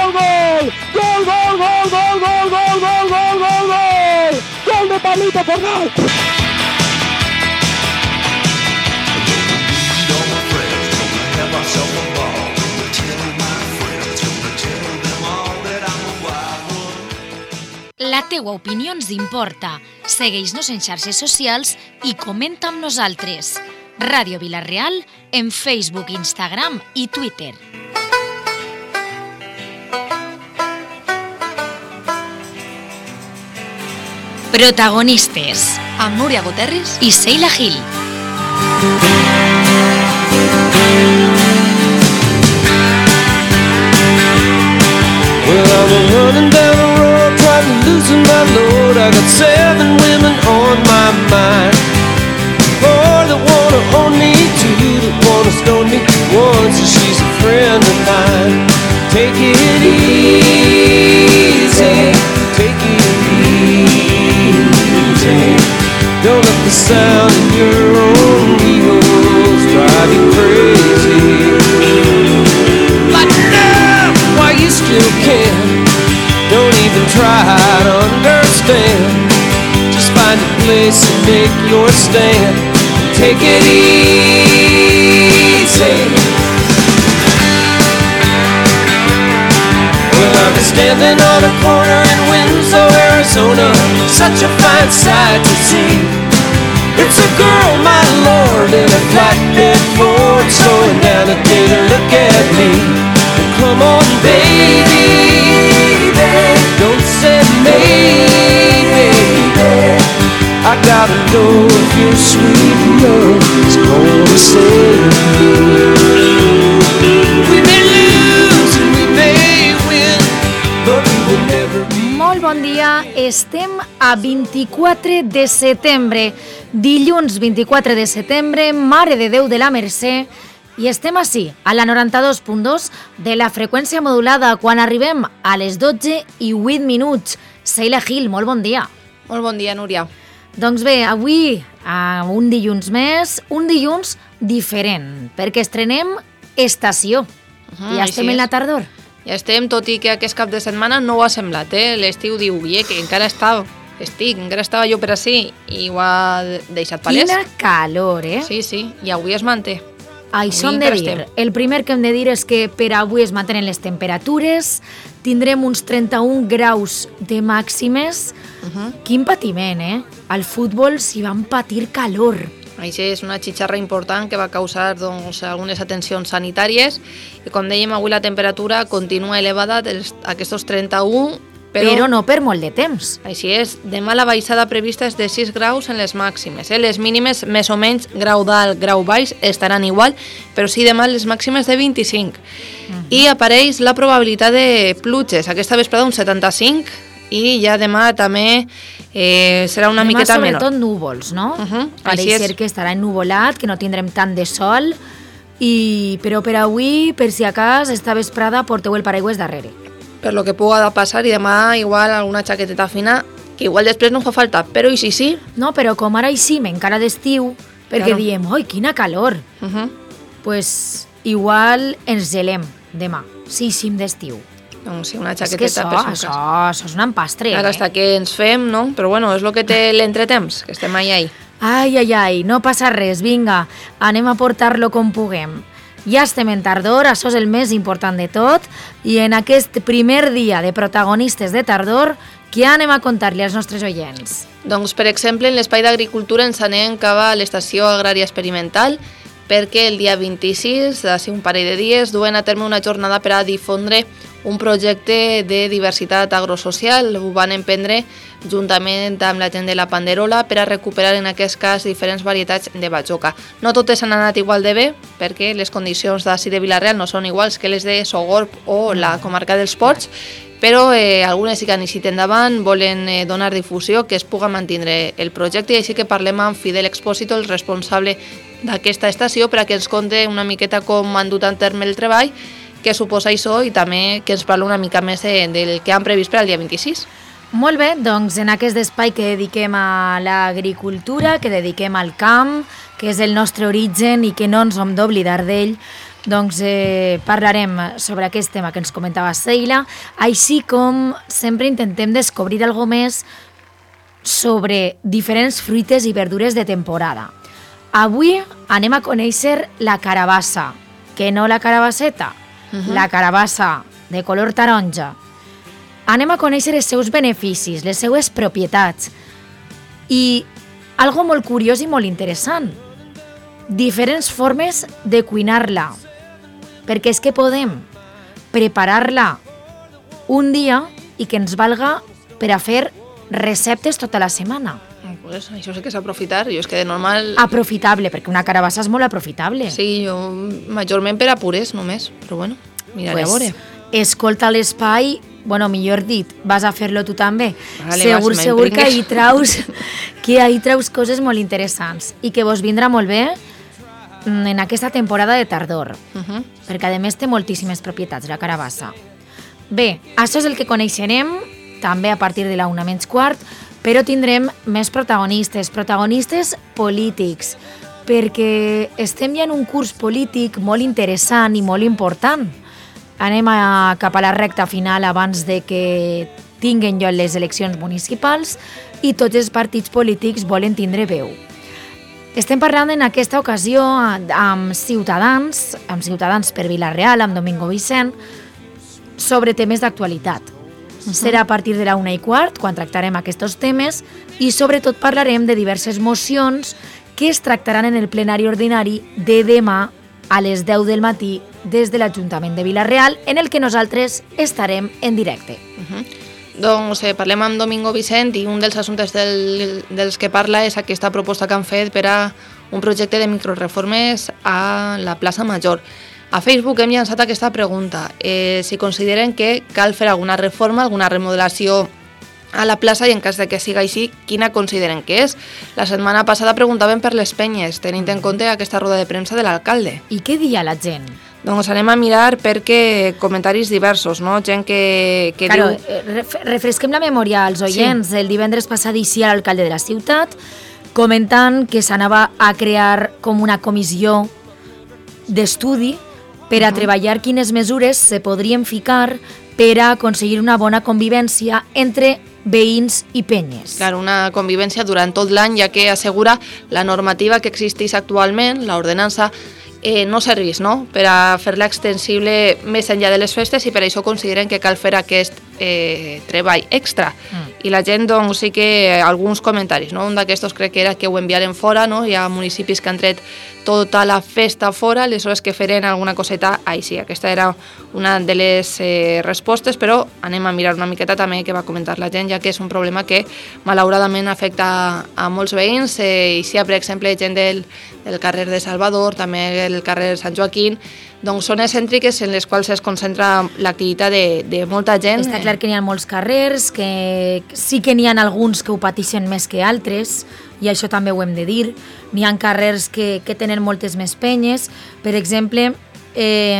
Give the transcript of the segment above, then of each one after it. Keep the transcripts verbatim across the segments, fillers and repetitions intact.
gol, gol! Gol, gol, gol, gol, gol, gol, gol, gol, gol, gol! Gol de Pablito Fornal! La teua opinió ens importa. Segueix-nos en xarxes socials i comenta amb nosaltres. Ràdio Vila-real en Facebook, Instagram i Twitter. Protagonistes amb Núria Guterres i Sheila Gil. Well, I'm running down the road trying to loosen my load. I got seven women on my mind. Four that wanna own me, two that wanna stone me, one says she's a friend of mine. Take it easy, take it easy. Don't let the sound of your own wheels drive you crazy. But now, while you still can, don't even try to understand. Just find a place and make your stand. Take it easy. Well, I'm standing on a corner in Winslow, Arizona. Such a fine sight to see. It's a girl, my lord, in a flatbed Ford, slowing down a day to look at me. Come on, baby, don't say maybe. I gotta know if your sweet love is gonna save me. We may lose and we may win, but we will never be. Molt bon dia, estem a vint-i-quatre de setembre, dilluns vint-i-quatre de setembre, Mare de Déu de la Mercè, i estem ací, a la noranta-dos punt dos de la freqüència modulada, quan arribem a les dotze i vuit minuts. Sheila Gil, molt bon dia. Molt bon dia, Núria. Doncs bé, avui, uh, un dilluns més, un dilluns diferent, perquè estrenem estació. Uh-huh, ja estem en la tardor. Ja estem, tot i que aquest cap de setmana no ho ha semblat, eh? L'estiu diu, eh, que encara estava, estic, encara estava jo per ací, i ho ha deixat palès. Quina calor, eh? Sí, sí, i avui es manté. Això hem de dir. El primer que hem de dir és que per avui es mantenen les temperatures, tindrem uns trenta-un graus de màximes. Uh-huh. Quin patiment, eh? Al futbol s'hi van patir calor. Això és una xitxarra important que va causar doncs, algunes atencions sanitàries i, com dèiem, avui la temperatura continua elevada d'aquests trenta-un, però, però no per molt de temps. Així és, demà la baixada prevista és de sis graus en les màximes. Eh? Les mínimes, més o menys, grau dalt, grau baix, estaran igual, però sí demà les màximes de vint-i-cinc. Uh-huh. I apareix la probabilitat de pluges. Aquesta vesprada un setanta-cinc i ja demà també eh, serà una demà miqueta menor. Demà sobretot núvols, no? Uh-huh. Pareix ser que estarà ennuvolat, que no tindrem tant de sol, i, però per avui, per si acas, esta vesprada porteu el paraigües darrere. Per lo que puga passar, i demà igual alguna xaqueteta fina, que igual després no fa falta, però i sí, sí. No, però com ara hi sí, encara d'estiu, perquè claro. Diem, oi, quina calor. Uh-huh. Pues igual ens gelem demà, sí, sí, d'estiu. Doncs sí, una xaqueteta. És que això, això, això és un empastre. Ara eh? està que ens fem, no? Però bueno, és el que té l'entretemps, que estem ahí, ahí. Ai, ai, ai, no passa res, vinga, anem a portar-lo com puguem. Ja estem en tardor, això és el més important de tot, i en aquest primer dia de protagonistes de tardor, què anem a contar-li als nostres oients? Doncs, per exemple, en l'espai d'agricultura ens anem cap a l'estació agrària experimental, perquè el dia vint-i-sis, d'ací un parell de dies, duen a terme una jornada per a difondre un projecte de diversitat agrosocial. Ho van emprendre juntament amb la gent de la Panderola per a recuperar en aquest cas diferents varietats de batxoca. No totes han anat igual de bé, perquè les condicions d'ací de Vila-real no són iguals que les de Sogorb o la comarca dels Ports, però eh, algunes sí que han eixit endavant, volen eh, donar difusió, que es puga mantenir el projecte, i així que parlem amb Fidel Expósito, el responsable d'aquesta estació, per a que ens conte una miqueta com han dut a terme el treball, què suposa això, i també que ens parla una mica més de, del que han previst per al dia vint-i-sis. Molt bé, doncs en aquest espai que dediquem a l'agricultura, que dediquem al camp, que és el nostre origen i que no ens hem d'oblidar d'ell, doncs eh, parlarem sobre aquest tema que ens comentava Seila, així com sempre intentem descobrir alguna més sobre diferents fruites i verdures de temporada. Avui anem a conèixer la carabassa, que no la carabasseta, uh-huh. la carabassa de color taronja. Anem a conèixer els seus beneficis, les seues propietats i algo molt curiós i molt interessant, diferents formes de cuinar-la, perquè és que podem preparar-la un dia i que ens valga per a fer receptes tota la setmana. Pues això sí que és aprofitar, jo és que de normal... Aprofitable, perquè una carabassa és molt aprofitable. Sí, jo majorment per a purés només, però bueno, miraré pues, a veure. Escolta l'espai, bueno, millor dit, vas a fer-lo tu també. Vale, segur, vas, segur que ahí traus, que ahí traus coses molt interessants i que vos vindrà molt bé en aquesta temporada de tardor, uh-huh. perquè a més té moltíssimes propietats la carabassa. Bé, això és el que coneixerem, també a partir de la una menys quart, però tindrem més protagonistes, protagonistes polítics, perquè estem ja en un curs polític molt interessant i molt important. Anem a, cap a la recta final abans de que tinguen lloc les eleccions municipals i tots els partits polítics volen tindre veu. Estem parlant en aquesta ocasió amb Ciutadans, amb Ciutadans per Vila-real, amb Domingo Vicent, sobre temes d'actualitat. Uh-huh. Serà a partir de la una i quart, quan tractarem aquests temes, i sobretot parlarem de diverses mocions que es tractaran en el plenari ordinari de demà a les deu del matí des de l'Ajuntament de Vila-real, en el que nosaltres estarem en directe. Uh-huh. Doncs eh, parlem amb Domingo Vicent i un dels assumptes del, dels que parla és aquesta proposta que han fet per a un projecte de microreformes a la plaça Major. A Facebook hem llançat aquesta pregunta, eh, si consideren que cal fer alguna reforma, alguna remodelació a la plaça i en cas de que siga així, quina consideren que és? La setmana passada preguntaven per les penyes, tenint en compte aquesta roda de premsa de l'alcalde. I què dia la gent? Doncs anem a mirar perquè comentaris diversos, no? Gent que, que claro, diu... refresquem la memòria als oients. Sí. El divendres passat eixia l'alcalde de la ciutat comentant que s'anava a crear com una comissió d'estudi per a uh-huh. treballar quines mesures se podrien ficar per a aconseguir una bona convivència entre veïns i penyes. Clar, una convivència durant tot l'any, ja que assegura la normativa que existeix actualment, l'ordenança, eh, no serveix, no?, per a fer-la extensible més enllà de les festes i per això consideren que cal fer aquest eh, treball extra. Mm. I la gent, doncs, sí que alguns comentaris, no? Un d'aquestos crec que era que ho enviaren fora, no? Hi ha municipis que han tret tota la festa fora, aleshores que feren alguna coseta així. Aquesta era una de les eh, respostes, però anem a mirar una miqueta també que va comentar la gent, ja que és un problema que malauradament afecta a molts veïns. Eh, i si hi ha, per exemple, gent del, del carrer de Salvador, també el carrer de Sant Joaquín, doncs zones cèntriques en les quals es concentra l'activitat de, de molta gent. Està clar que n'hi ha molts carrers, que sí que n'hi ha alguns que ho pateixen més que altres, i això també ho hem de dir. N'hi ha carrers que, que tenen moltes més penyes. Per exemple, eh,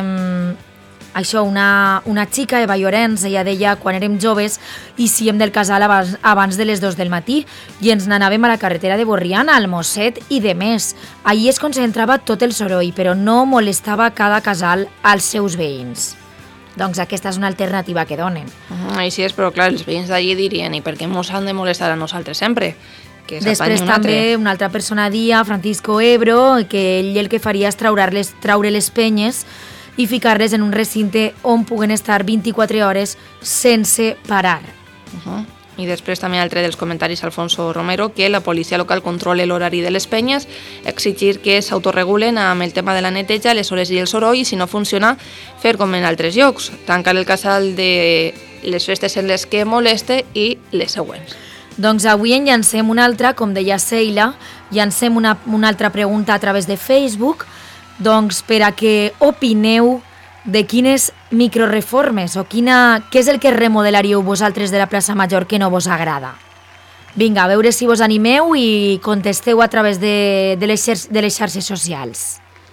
això, una, una xica, Eva Llorenç, ella deia quan érem joves eixíem del casal abans, abans de les dos del matí i ens n'anàvem a la carretera de Borriana, al Mosset i de més. Allí es concentrava tot el soroll, però no molestava cada casal als seus veïns. Doncs aquesta és una alternativa que donen. Uh-huh, així és, però clar, els veïns d'allí dirien i per què mos han de molestar a nosaltres sempre? Que després un també altre. Una altra persona dia, Francisco Ebro, que ell el que faria és traure les, traure les penyes i ficar-les en un recinte on puguen estar vint-i-quatre hores sense parar. Uh-huh. I després també altre dels comentaris, Alfonso Romero, que la policia local controle l'horari de les penyes, exigir que s'autoregulen amb el tema de la neteja, les hores i el soroll, i si no funciona, fer com en altres llocs, tancar el casal de les festes en les que moleste i les següents. Doncs avui en llancem una altra, com deia Seila, llancem una, una altra pregunta a través de Facebook, doncs per a que opineu de quines microreformes o quina, què és el que remodelaríeu vosaltres de la plaça Major que no vos agrada. Vinga, a veure si vos animeu i contesteu a través de, de, les, xer- de les xarxes socials.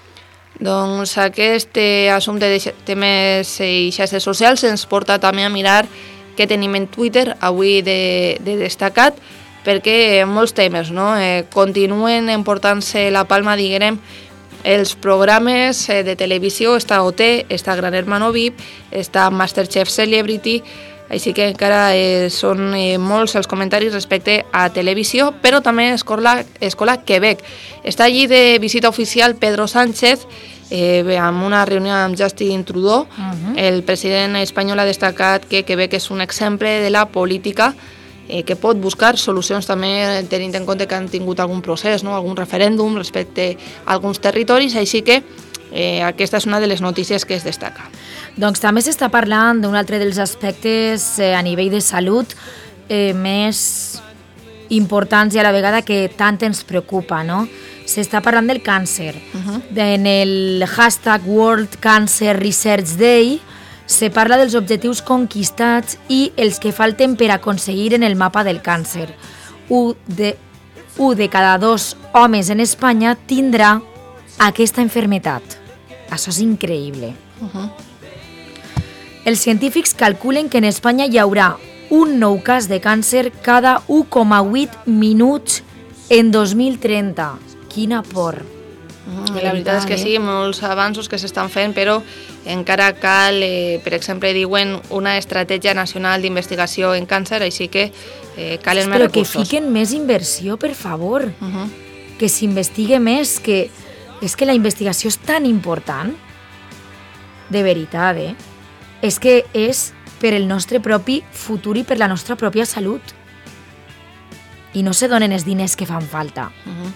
Doncs aquest assumpte de temes i xarxes socials ens porta també a mirar què tenim en Twitter avui de, de destacat, perquè molts temes no? eh, continuen emportant-se la palma, diguem, els programes eh, de televisió, està O T, està Gran Hermano V I P, està Masterchef Celebrity, així que encara eh, són eh, molts els comentaris respecte a televisió, però també Escola, Escola Quebec. Està allí de visita oficial Pedro Sánchez, eh, amb una reunió amb Justin Trudeau. Uh-huh. El president espanyol ha destacat que Quebec és un exemple de la política eh, que pot buscar solucions també tenint en compte que han tingut algun procés, no? Algun referèndum respecte a alguns territoris, així que eh, aquesta és una de les notícies que es destaca. Doncs també s'està parlant d'un altre dels aspectes eh, a nivell de salut eh, més importants i a la vegada que tant ens preocupa, no? S'està parlant del càncer. Uh-huh. En el hashtag World Cancer Research Day se parla dels objectius conquistats i els que falten per aconseguir en el mapa del càncer. Un de, un de cada dos homes en Espanya tindrà aquesta enfermetat. Això és increïble. Uh-huh. Els científics calculen que en Espanya hi haurà un nou cas de càncer cada u coma vuit minuts en dos mil trenta. Quina por. Mm, la veritat és que sí, molts avanços que s'estan fent, però encara cal, eh, per exemple, diuen una estratègia nacional d'investigació en càncer, així que eh, calen més recursos. Però que fiquen més inversió, per favor. Uh-huh. Que s'investigue més, que és que la investigació és tan important. De veritat, eh? És que és per el nostre propi futur i per la nostra pròpia salut. I no se donen els diners que fan falta. Uh-huh.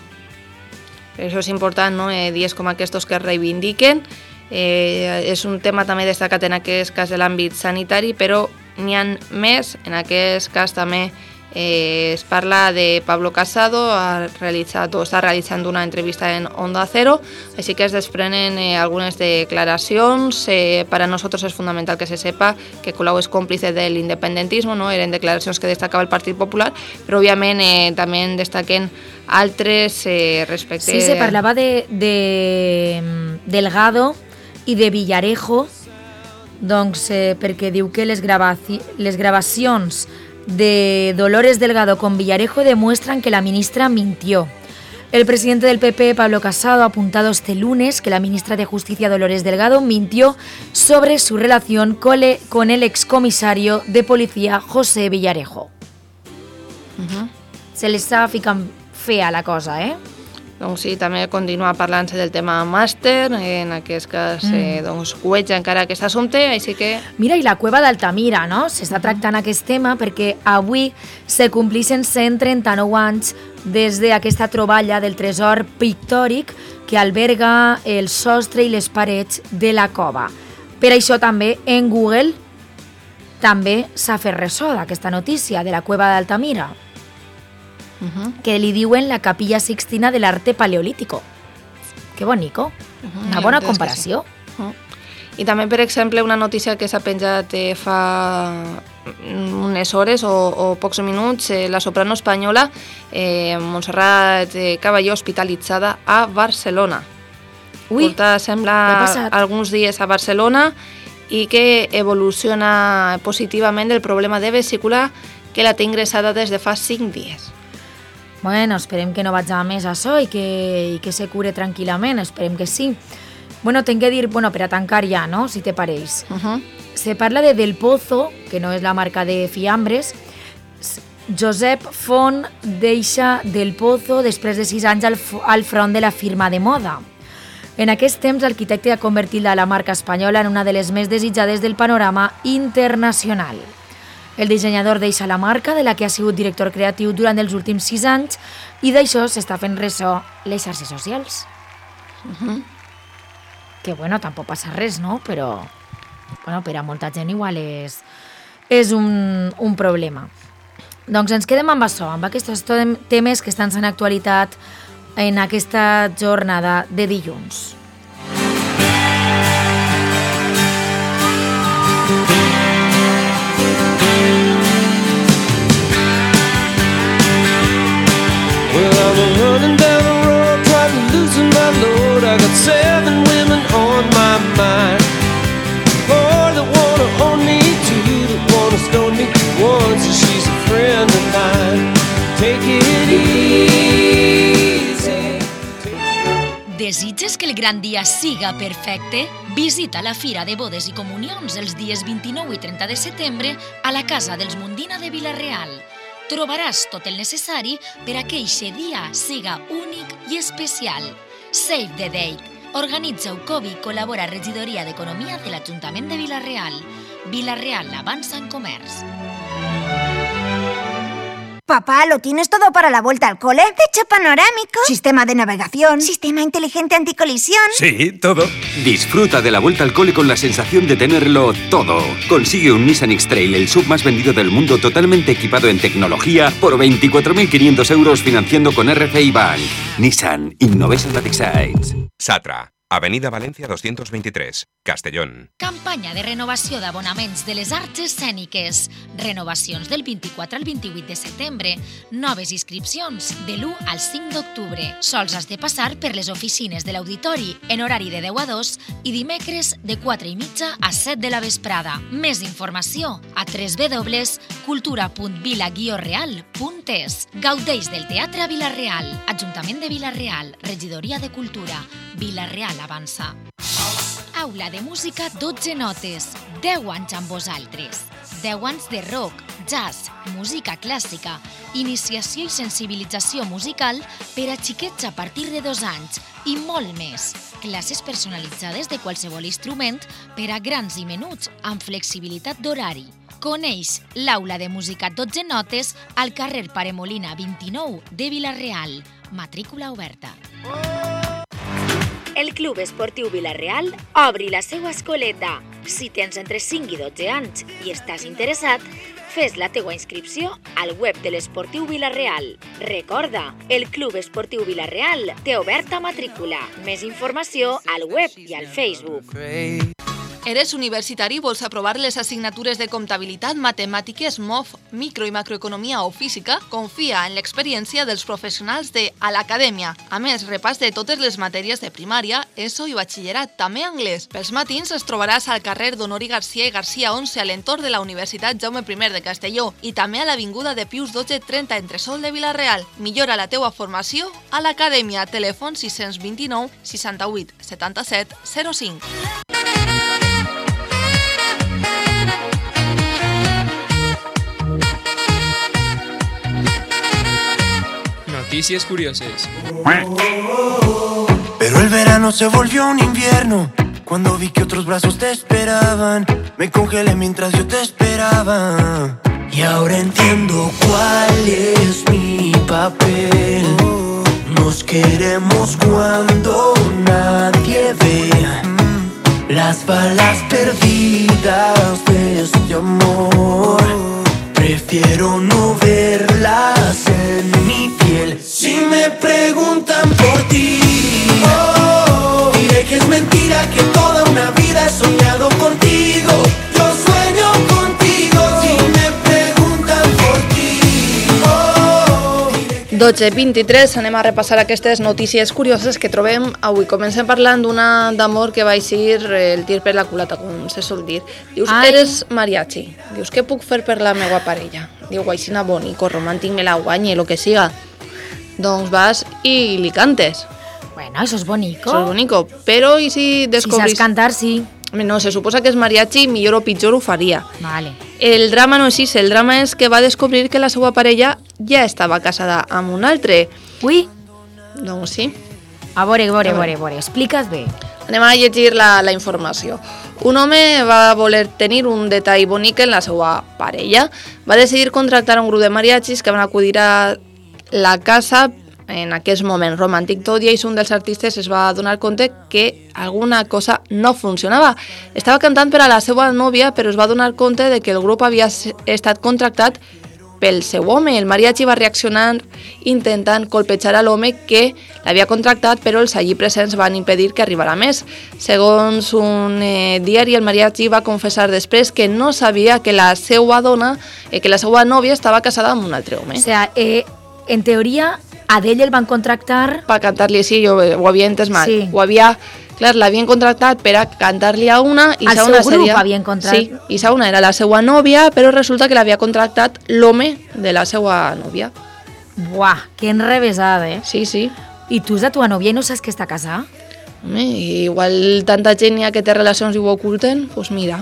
Per això és important, no? Eh, dies com aquests que es reivindiquen. Eh, és un tema també destacat en aquest cas de l'àmbit sanitari, però n'hi ha més. En aquest cas també eh, es parla de Pablo Casado, ha realitzat o està realitzant una entrevista en Onda Cero, així que es desprenen eh, algunes declaracions. Eh, para nosotros es fundamental que se sepa que Colau es cómplice del independentismo, no? Eren declaracions que destacava el Partit Popular, però òbviament eh, també destaquen altres eh, respecte... Sí, se parlava de, de Delgado i de Villarejo, doncs eh, perquè diu que les, gravaci- les gravacions de Dolores Delgado con Villarejo demuestran que la ministra mintió. El presidente del P P, Pablo Casado, ha apuntado este lunes que la ministra de Justicia, Dolores Delgado, mintió sobre su relación con el excomisario de policía, José Villarejo. Uh-huh. Se li està ficant fea la cosa, eh? Doncs sí, també continua parlant-se del tema màster, en aquest cas mm. eh, doncs, cueja encara aquest assumpte, així que... Mira, i la cueva d'Altamira, no? S'està tractant aquest tema perquè avui se complixen cent trenta-nou anys des d'aquesta troballa del tresor pictòric que alberga el sostre i les parets de la cova. Per això també en Google també s'ha fet ressò d'aquesta notícia de la cueva d'Altamira. Uh-huh. Que li diuen la capilla Sixtina de l'arte paleolítico. Que bonico. Uh-huh. Una bona comparació. Sí. Uh-huh. I també, per exemple, una notícia que s'ha penjat eh, fa unes hores o, o pocs minuts, eh, la soprano espanyola eh, Montserrat eh, Caballó, hospitalitzada a Barcelona. Ui, Porta, sembla, alguns dies a Barcelona i que evoluciona positivament del problema de vesícula que la té ingressada des de fa cinc dies. Bueno, esperem que no vaig a més això i que, i que se cure tranquil·lament, esperem que sí. Bueno, tenc que dir, bueno, per a tancar ja, no?, si te pareix. Uh-huh. Se parla de Del Pozo, que no és la marca de fiambres. Josep Font deixa Del Pozo després de sis anys al, al front de la firma de moda. En aquest temps, l'arquitecte ha convertit la marca espanyola en una de les més desitjades del panorama internacional. El dissenyador deixa la marca, de la que ha sigut director creatiu durant els últims sis anys, i d'això s'està fent ressò les xarxes socials. Uh-huh. Que, bueno, tampoc passa res, no? Però, bueno, per a molta gent igual és, és un, un problema. Doncs ens quedem amb això, amb aquests temes que estan en actualitat en aquesta jornada de dilluns. Well, I'm running down the road trying to loosen my load. I got seven women on my mind. Four that wanna own me, two that wanna stone me, one says she's a friend of mine. Take it easy. De Desitges que el gran dia siga perfecte? Visita la Fira de Bodes i Comunions els dies vint-i-nou i trenta de setembre a la Casa dels Mundina de Vila-real. Trobaràs tot el necessari per a que eixe dia siga únic i especial. Save the date. Organitza Ucobi i col·labora Regidoria d'Economia de l'Ajuntament de Vila-real. Vila-real avança en comerç. Papá, ¿lo tienes todo para la vuelta al cole? Techo panorámico, sistema de navegación, sistema inteligente anticolisión. Sí, todo. Disfruta de la vuelta al cole con la sensación de tenerlo todo. Consigue un Nissan X-Trail, el sub más vendido del mundo, totalmente equipado en tecnología, por veinticuatro mil quinientos euros financiando con R C I Bank. Nissan Innovation that excites. Satra, Avenida Valencia doscientos veintitrés, Castellón. Campanya de renovació d'abonaments de les arts escèniques. Renovacions del vint-i-quatre al vint-i-vuit de setembre. Noves inscripcions de l'u al cinc d'octubre. Sols has de passar per les oficines de l'auditori en horari de deu a dos i dimecres de quatre i mitja a set de la vesprada. Més informació a w w w punt cultura punt vila guió real punt es. Gaudeix del teatre a Vila-real. Ajuntament de Vila-real. Regidoria de Cultura. Vila-real avança. Aula de música dotze notes. deu anys amb vosaltres. deu anys de rock, jazz, música clàssica, iniciació i sensibilització musical per a xiquets a partir de dos anys i molt més. Classes personalitzades de qualsevol instrument per a grans i menuts amb flexibilitat d'horari. Coneix l'Aula de música dotze notes al carrer Paremolina vint-i-nou de Vila-real. Matrícula oberta. El Club Esportiu Vila-real obri la seva escoleta. Si tens entre cinc i dotze anys i estàs interessat, fes la teua inscripció al web de l'Esportiu Vila-real. Recorda, el Club Esportiu Vila-real té oberta matrícula. Més informació al web i al Facebook. ¿Eres universitari i vols aprovar les assignatures de comptabilitat, matemàtiques, M O F, micro i macroeconomia o física? Confia en l'experiència dels professionals de A l'Acadèmia. A més, repàs de totes les matèries de primària, ESO i batxillerat, també anglès. Pels matins es trobaràs al carrer d'Honori Garcia i Garcia onze a l'entorn de la Universitat Jaume primer de Castelló i també a l'avinguda de Pius dotze trenta entre Sol de Vila-real. Millora la teua formació a l'Acadèmia. Telèfon sis cents vint-i-nou seixanta-vuit setanta-set zero cinc. Noticias curiosas. Pero el verano se volvió un invierno. Cuando vi que otros brazos te esperaban, me congelé mientras yo te esperaba. Y ahora entiendo cuál es mi papel. Nos queremos cuando nadie ve las balas perdidas de este amor. Prefiero no verlas en mi piel. Si me preguntan por ti, oh, diré que es mentira, que toda una vida he soñado contigo. Yo sueño contigo. Si me preguntan por ti, oh, dotze vint-i-tres, anem a repassar aquestes notícies curioses que trobem avui. Comencem parlant d'una d'amor que va eixir el tir per la culata, com se sol dir. Dius, Ai. eres mariachi. Dius, què puc fer per la meva parella? Diu, aixina bonico, romàntic, me la guanye, lo que siga. Doncs vas i li cantes. Bueno, eso es bonito. Eso es bonico. Però i si descobrís... Si saps cantar, sí. No, se suposa que és mariachi, millor o pitjor ho faria. Vale. El drama no és així, el drama és que va descobrir que la seva parella ja estava casada amb un altre. Ui. Doncs sí. A veure, a veure, a veure, a veure. Explica't bé. Anem a llegir la, la informació. Un home va voler tenir un detall bonic en la seva parella. Va decidir contractar un grup de mariachis que van acudir a la casa en aquest moment romàntic. Tot i això, un dels artistes es va donar compte que alguna cosa no funcionava. Estava cantant per a la seva nòvia, però es va donar compte de que el grup havia estat contractat pel seu home. El mariachi va reaccionar intentant colpejar a l'home que l'havia contractat, però els allí presents van impedir que arribara més. Segons un eh, diari, el mariachi va confessar després que no sabia que la seva dona, eh, que la seva nòvia estava casada amb un altre home. O sea, eh, en teoria, a d'ell el van contractar... Per cantar-li, sí, jo ho havia entès mal. Sí. Ho havia... Clar, l'havien contractat per a cantar-li a una i al sa seu una grup seria... havien contractat. Sí, i sa una era la seva nòvia, però resulta que l'havia contractat l'home de la seva nòvia. Buah, que enrevesada, eh? Sí, sí. I tu és la tua nòvia i no saps que està casada? I igual tanta gent hi ha que té relacions i ho oculten, doncs mira.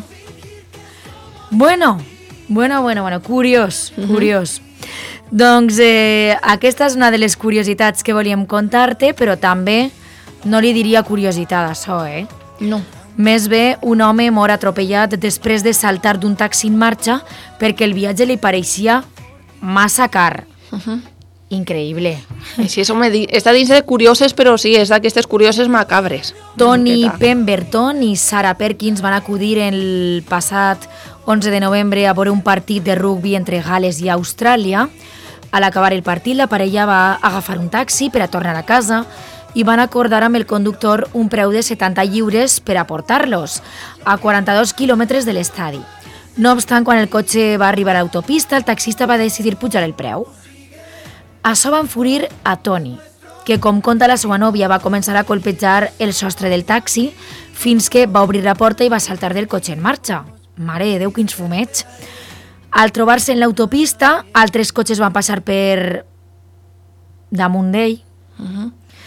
Bueno, bueno, bueno, bueno, curiós, Mhm. curiós. Doncs eh, aquesta és una de les curiositats que volíem contar-te, però també no li diria curiositat això, eh? No. Més bé, un home mor atropellat després de saltar d'un taxi en marxa perquè el viatge li pareixia massa car. Uh-huh. Increïble. I sí, home, di- està dins de curioses, però sí, és d'aquestes curioses macabres. Tony Una miqueta. Pemberton i Sarah Perkins van acudir el passat onze de novembre a veure un partit de rugbi entre Gales i Austràlia. A l'acabar el partit, la parella va agafar un taxi per a tornar a casa i van acordar amb el conductor un preu de setanta lliures per a portar-los a quaranta-dos quilòmetres de l'estadi. No obstant, quan el cotxe va arribar a l'autopista, el taxista va decidir pujar el preu. Això va enfurir a Tony, que, com conta la seva nòvia, va començar a colpejar el sostre del taxi fins que va obrir la porta i va saltar del cotxe en marxa. Mare de Déu, quins fumets! Al trobar-se en l'autopista, altres cotxes van passar per damunt d'ell Uh-huh.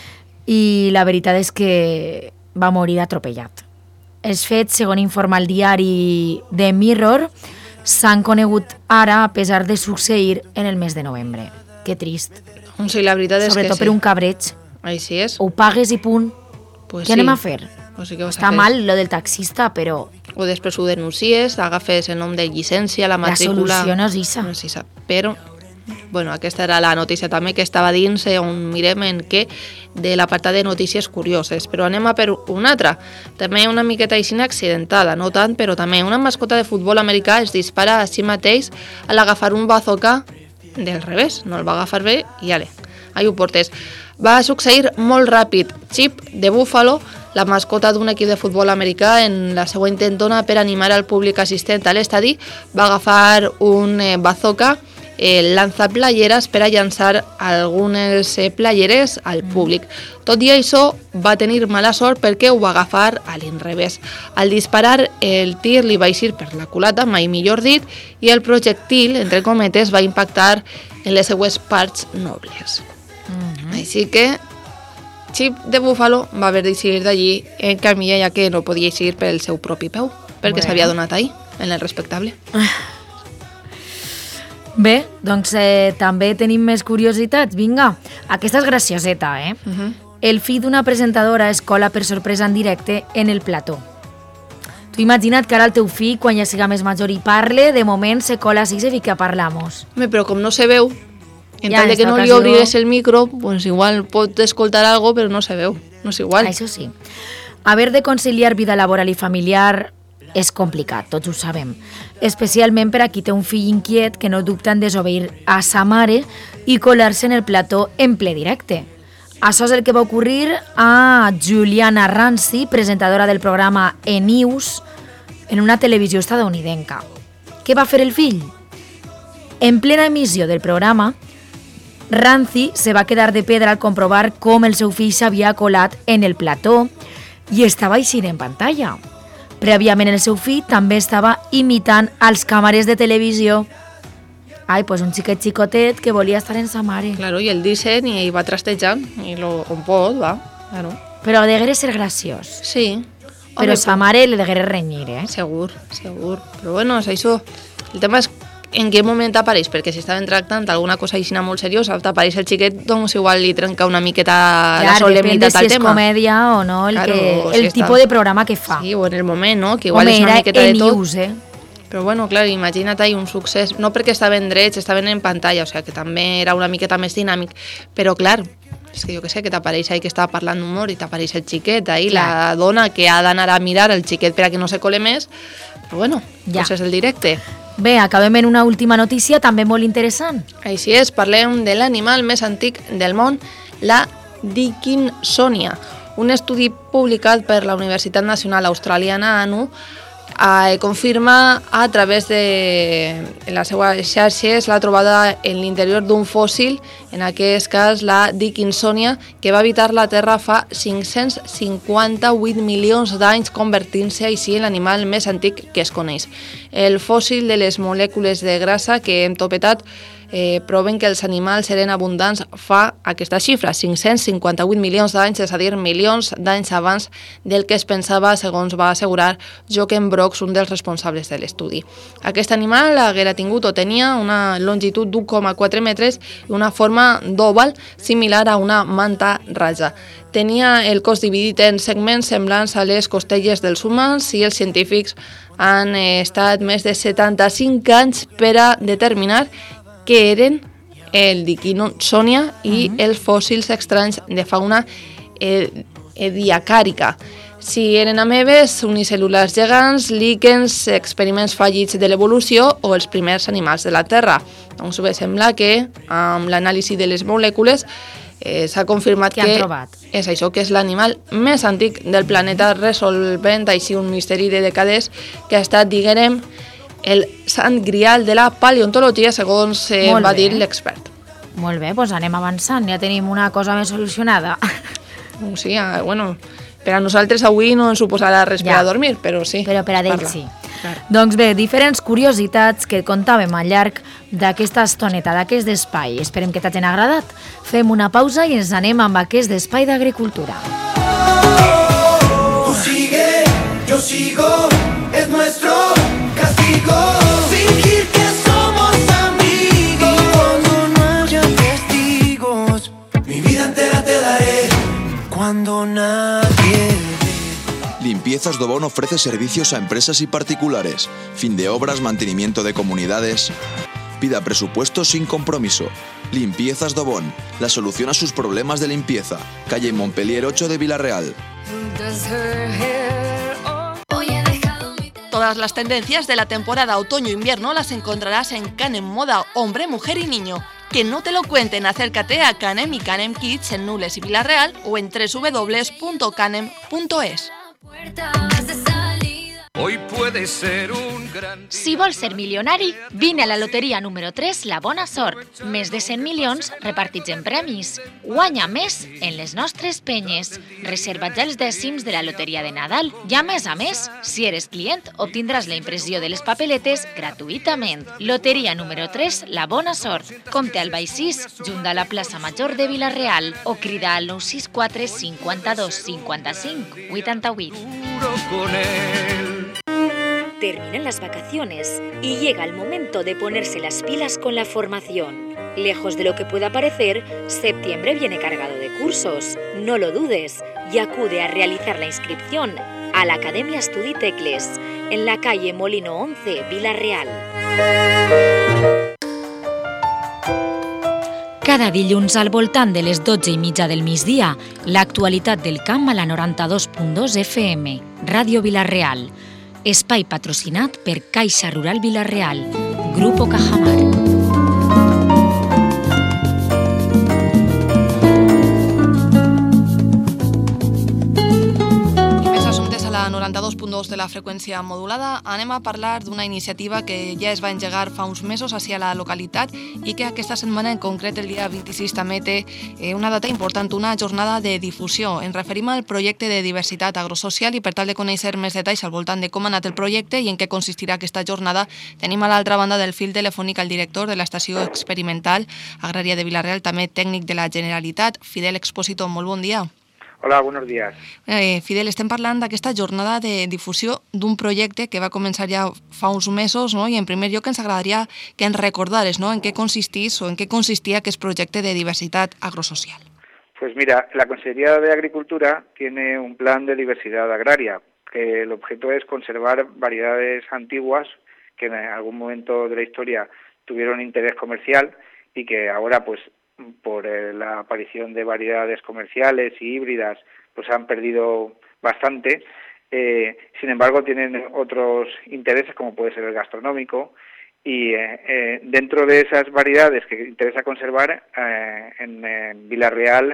i la veritat és que va morir atropellat. Els fets, segons informa el diari The Mirror, s'han conegut ara a pesar de succeir en el mes de novembre. Que trist. Sí, la veritat és Sobretot que sí. per un cabreig. Així és. Ho pagues i punt. Pues Què sí. anem a fer? Pues sí que vas a Està fer. mal lo del taxista, però O després ho denuncies, agafes el nom de llicència, la matrícula... solució no és issa. No és issa. Però, bueno, aquesta era la notícia també que estava dins, eh, on mirem en què, de l'apartat de notícies curioses. Però anem a per una altra. També una miqueta així accidentada, no tant, però també una mascota de futbol americà es dispara a si mateix a l'agafar un bazooka del revés. No el va agafar bé i ale, ahí ho portes. Va succeir molt ràpid. Chip, de Buffalo, la mascota d'un equip de futbol americà, en la seva intentona per animar al públic assistent a l'estadi, va agafar un eh, bazooka, eh, lanzaplayeres, per a llançar algunes eh, playeres al públic. Tot i això, va tenir mala sort perquè ho va agafar a l'inrevés. Al disparar, el tir li va eixir per la culata, mai millor dit, i el projectil, entre cometes, va impactar en les seues parts nobles. Així que Chip de Buffalo va haver d'eixir d'allí en camilla, ja que no podia eixir pel seu propi peu, perquè Bueno. s'havia donat ahí, en el respectable. bé, doncs eh, també tenim més curiositats. Vinga, aquesta és gracioseta, eh? Uh -huh. El fill d'una presentadora es cola per sorpresa en directe en el plató. Tu imagina't que ara el teu fill, quan ja siga més major i parle, de moment se cola així i se fica a parlar-mos. Home, però com no se veu, en Ja, tal de en que esta no li ocasió- obrigues el micro, pues igual pot escoltar algo, però no se veu. No és igual. Això sí. Haver de conciliar vida laboral i familiar és complicat, tots ho sabem. Especialment per a qui té un fill inquiet que no dubta en desobeir a sa mare i colar-se en el plató en ple directe. Això és el que va ocorrir a Juliana Rancic, presentadora del programa E-News, en una televisió estadounidenca. Què va fer el fill? En plena emissió del programa, Rancic se va quedar de pedra al comprovar com el seu fill s'havia colat en el plató i estava eixint en pantalla. Prèviament el seu fill també estava imitant als càmeres de televisió. Ai, pues un xiquet xicotet que volia estar en sa mare. Claro, i el disseny i va trastejant, i lo, on pot, va, claro. Però degué ser graciós. Sí. Però Home, sa mare le degué renyir, eh? Segur, segur. Però bueno, és això. El tema és en què moment t'apareix, perquè si estaven tractant alguna cosa així molt seriosa, t'apareix el xiquet, doncs igual li trenca una miqueta la Clar, depèn de solemnitat si al és tema. comèdia o no, el, Claro, que, si el està. tipus de programa que fa. Sí, o en el moment, no? Que igual Home, és una era miqueta de tot. E-News, eh? Però bueno, clar, imagina't ahí un succés, no perquè estaven drets, estaven en pantalla, o sigui que també era una miqueta més dinàmic, però clar, és que jo que sé, que t'apareix ahí que estava parlant d'humor i t'apareix el xiquet ahí, Clar. la dona que ha d'anar a mirar el xiquet per a que no se cole més, però bueno, Ja. doncs és el directe. Bé, acabem en una última notícia també molt interessant. Així és, parlem de l'animal més antic del món, la Dickinsonia. Un estudi publicat per la Universitat Nacional Australiana A N U eh, confirma a través de les seues xarxes la trobada en l'interior d'un fòssil, en aquest cas la Dickinsonia, que va habitar la Terra fa cinc-cents cinquanta-vuit milions d'anys, convertint-se així en l'animal més antic que es coneix. El fòssil de les molècules de grassa que hem topetat eh, proven que els animals eren abundants fa aquesta xifra, cinc-cents cinquanta-vuit milions d'anys, és a dir, milions d'anys abans del que es pensava, segons va assegurar Jochen Brox, un dels responsables de l'estudi. Aquest animal haguera tingut o tenia una longitud d'un coma quatre metres i una forma d'òval similar a una manta raja. Tenia el cos dividit en segments semblants a les costelles dels humans i els científics han estat més de setanta-cinc anys per a determinar què eren el Dickinsonia i uh-huh. els fòssils estranys de fauna ediacàrica. Si eren amebes, unicel·lulars gegants, líquens, experiments fallits de l'evolució o els primers animals de la Terra. Doncs bé, sembla que amb l'anàlisi de les molècules eh, s'ha confirmat que, que és això, que és l'animal més antic del planeta, resolvent així un misteri de dècades que ha estat, diguem, el sant grial de la paleontologia, segons eh, va dir l'expert. Molt bé, doncs anem avançant, ja tenim una cosa més solucionada. Sí, bueno, per a nosaltres avui no ens suposarà res ja. per a dormir, però sí. Però per a d'ells sí. Clar. Doncs bé, diferents curiositats que contàvem al llarg d'aquesta estoneta, d'aquest espai. Esperem que t'hagin agradat. Fem una pausa i ens anem amb aquest espai d'agricultura. Tu sigue, yo sigo, es nuestro castigo. Fingir que somos amigos. Y cuando no haya testigos, mi vida entera te daré. Cuando nadie ve. Limpiezas Dobón ofrece servicios a empresas y particulares. Fin de obras, mantenimiento de comunidades. Pida presupuesto sin compromiso. Limpiezas Dobón, la solución a sus problemas de limpieza. Calle Montpellier ocho de Villarreal. Todas las tendencias de la temporada otoño-invierno las encontrarás en Canem Moda Hombre, Mujer y Niño. Que no te lo cuenten, acércate a Canem y Canem Kids en Nules y Villarreal o en doble u doble u doble u punto canem punto es. Hoy puede ser un gran... Si vols ser milionari, vine a la loteria número tres, La Bona Sort. Més de cent milions repartits en premis. Guanya més en les nostres penyes. Reserva ja els dècims de la loteria de Nadal. I a més a més, si eres client, obtindràs la impressió de les papeletes gratuïtament. Loteria número tres, La Bona Sort. Compte al Baix sis, junt a la plaça Major de Villarreal, o crida al nou sis quatre cinquanta-dos cinquanta-cinc vuitanta-vuit. Con él. Terminan las vacaciones y llega el momento de ponerse las pilas con la formación. Lejos de lo que pueda parecer, septiembre viene cargado de cursos. No lo dudes y acude a realizar la inscripción a la Academia Estudi Tecles, en la calle Molino once, Villarreal. Cada dilluns al voltant de les dotze i mitja del migdia, l'actualitat del camp a la noranta-dos punt dos F M, Ràdio Villarreal. Espai patrocinat per Caixa Rural Villarreal, Grupo Cajamar. noranta-dos punt dos de la freqüència modulada, anem a parlar d'una iniciativa que ja es va engegar fa uns mesos hacia la localitat i que aquesta setmana, en concret el dia vint-i-sis, també té una data important, una jornada de difusió. Ens referim al projecte de diversitat agrosocial i per tal de conèixer més detalls al voltant de com ha anat el projecte i en què consistirà aquesta jornada, tenim a l'altra banda del fil telefònic al director de l'Estació Experimental Agrària de Villarreal, també tècnic de la Generalitat, Fidel Expósito. Molt bon dia. Hola, buenos días. Eh, Fidel, estem parlant d'aquesta jornada de difusió d'un projecte que va començar ja fa uns mesos, no? I en primer lloc ens agradaria que ens recordares, ¿no?, en què consistís o en què consistia aquest projecte de diversitat agrosocial. Pues mira, la Consejería de Agricultura tiene un plan de diversidad agraria, que el objeto es conservar variedades antiguas que en algún momento de la historia tuvieron interés comercial y que ahora, pues, por eh, la aparición de variedades comerciales y híbridas, pues han perdido bastante. Eh, sin embargo, tienen otros intereses, como puede ser el gastronómico, y eh, eh, dentro de esas variedades que interesa conservar, eh, en, en Villarreal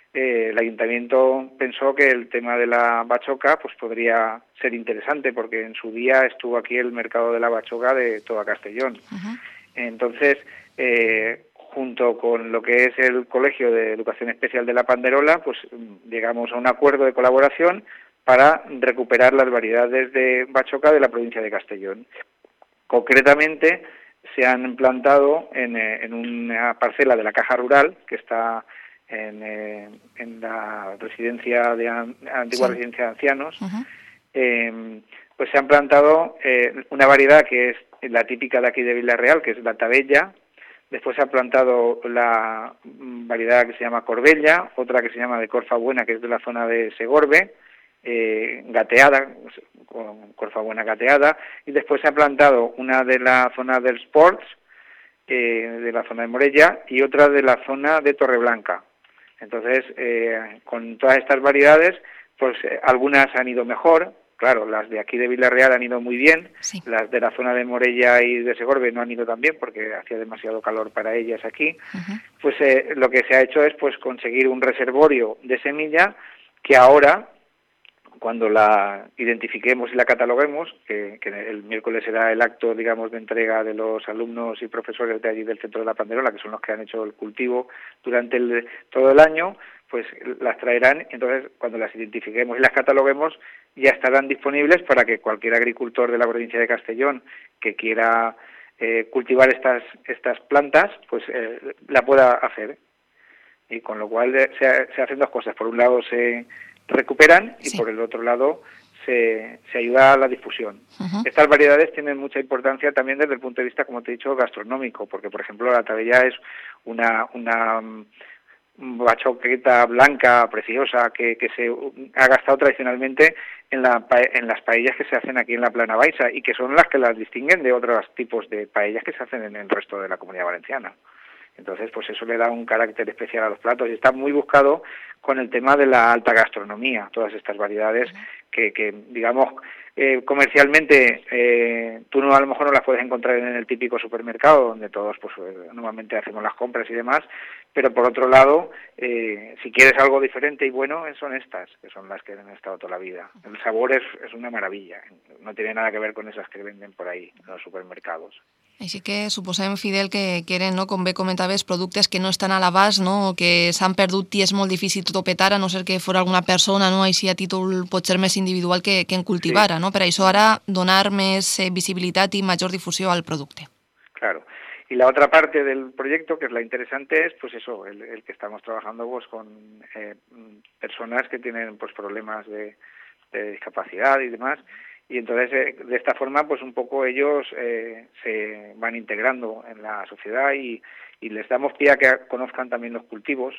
eh, el ayuntamiento pensó que el tema de la bachoca pues podría ser interesante, porque en su día estuvo aquí el mercado de la bachoca de toda Castellón. Uh-huh. Entonces, eh, junto con lo que es el Colegio de Educación Especial de la Panderola, pues llegamos a un acuerdo de colaboración para recuperar las variedades de bachoca de la provincia de Castellón. Concretamente, se han plantado en, en una parcela de la Caja Rural, que está en, eh, en la residencia de antigua sí. residencia de ancianos, uh-huh. eh, pues se han plantado eh, una variedad que es la típica de aquí de Villarreal, que es la Tabella. Después se ha plantado la variedad que se llama Corbella, otra que se llama de Corfa Buena, que es de la zona de Segorbe, eh, gateada, con Corfa Buena gateada, y después se ha plantado una de la zona del Sports, eh, de la zona de Morella, y otra de la zona de Torreblanca. Entonces, eh, con todas estas variedades, pues eh, algunas han ido mejor. Claro, las de aquí de Villarreal han ido muy bien, sí. Las de la zona de Morella y de Segorbe no han ido tan bien porque hacía demasiado calor para ellas aquí. Uh-huh. Pues eh, lo que se ha hecho es pues conseguir un reservorio de semilla que ahora, cuando la identifiquemos y la cataloguemos, que, que el miércoles será el acto, digamos, de entrega de los alumnos y profesores de allí del Centro de la Panderola, que son los que han hecho el cultivo durante el, todo el año, pues las traerán. Entonces, cuando las identifiquemos y las cataloguemos, ya estarán disponibles para que cualquier agricultor de la provincia de Castellón que quiera eh, cultivar estas estas plantas, pues eh, la pueda hacer. Y con lo cual eh, se, se hacen dos cosas. Por un lado se recuperan y sí. por el otro lado se, se ayuda a la difusión. Uh-huh. Estas variedades tienen mucha importancia también desde el punto de vista, como te he dicho, gastronómico, porque por ejemplo la Tabella es una una bachoqueta blanca preciosa que, que se ha gastado tradicionalmente en, la, en las paellas que se hacen aquí en la Plana Baixa y que son las que las distinguen de otros tipos de paellas que se hacen en el resto de la Comunidad Valenciana. Entonces, pues eso le da un carácter especial a los platos y está muy buscado con el tema de la alta gastronomía, todas estas variedades que, que digamos, eh, comercialmente eh, tú no a lo mejor no las puedes encontrar en el típico supermercado donde todos pues normalmente hacemos las compras y demás, pero por otro lado, eh, si quieres algo diferente y bueno, son estas, que son las que han estado toda la vida. El sabor es, es una maravilla, no tiene nada que ver con esas que venden por ahí en los supermercados. Així que suposem, Fidel, que, que eren, no, com bé comentaves, productes que no estan a l'abast, no, o que s'han perdut i és molt difícil topetar, a no ser que fora alguna persona, no, així a títol potser més individual que, que en cultivara, sí. no? Per això ara donar més eh, visibilitat i major difusió al producte. Claro. Y la otra parte del proyecto, que es la interesante, es pues eso, el, el que estamos trabajando pues con eh, personas que tienen pues problemas de, de discapacidad y demás. Y entonces, eh, de esta forma, pues un poco ellos eh, se van integrando en la sociedad y, y les damos pie a que conozcan también los cultivos.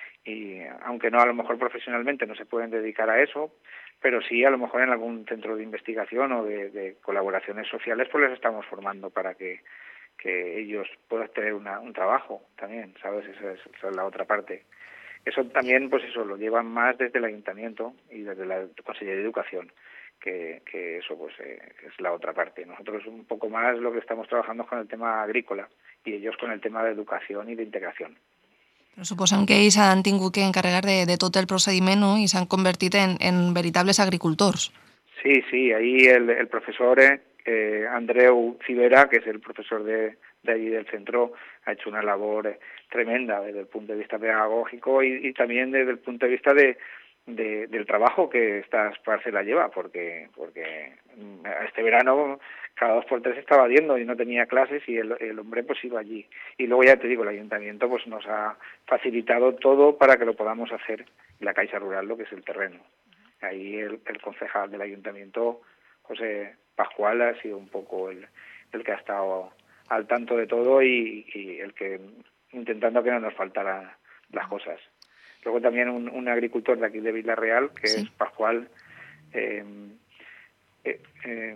Y aunque no a lo mejor profesionalmente no se pueden dedicar a eso, pero sí a lo mejor en algún centro de investigación o de, de colaboraciones sociales, pues les estamos formando para que, que ellos puedan tener una, un trabajo también, ¿sabes? Esa es, esa es la otra parte. Eso también, pues eso, lo llevan más desde el Ayuntamiento y desde la Consejería de Educación. Que, que eso pues eh, es la otra parte. Nosotros un poco más lo que estamos trabajando con el tema agrícola y ellos con el tema de educación y de integración. Però suposem que ells han tingut que encarregar de, de tot el procediment, no? I s'han convertit en, en veritables agricultors. Sí, sí, ahí el, el profesor eh, Andreu Civera, que es el profesor de, de allí del centro, ha hecho una labor tremenda desde el punto de vista pedagógico y, y también desde el punto de vista de De, del trabajo que esta parcela lleva, porque porque este verano cada dos por tres estaba viendo y no tenía clases y el, el hombre pues iba allí. Y luego ya te digo, el ayuntamiento pues nos ha facilitado todo para que lo podamos hacer en la Caixa Rural, lo que es el terreno. Ahí el, el concejal del ayuntamiento, José Pascual, ha sido un poco el, el que ha estado al tanto de todo y, y el que intentando que no nos faltaran las cosas. Luego también un, un agricultor de aquí de Villarreal, que sí. es Pascual, eh, eh, eh,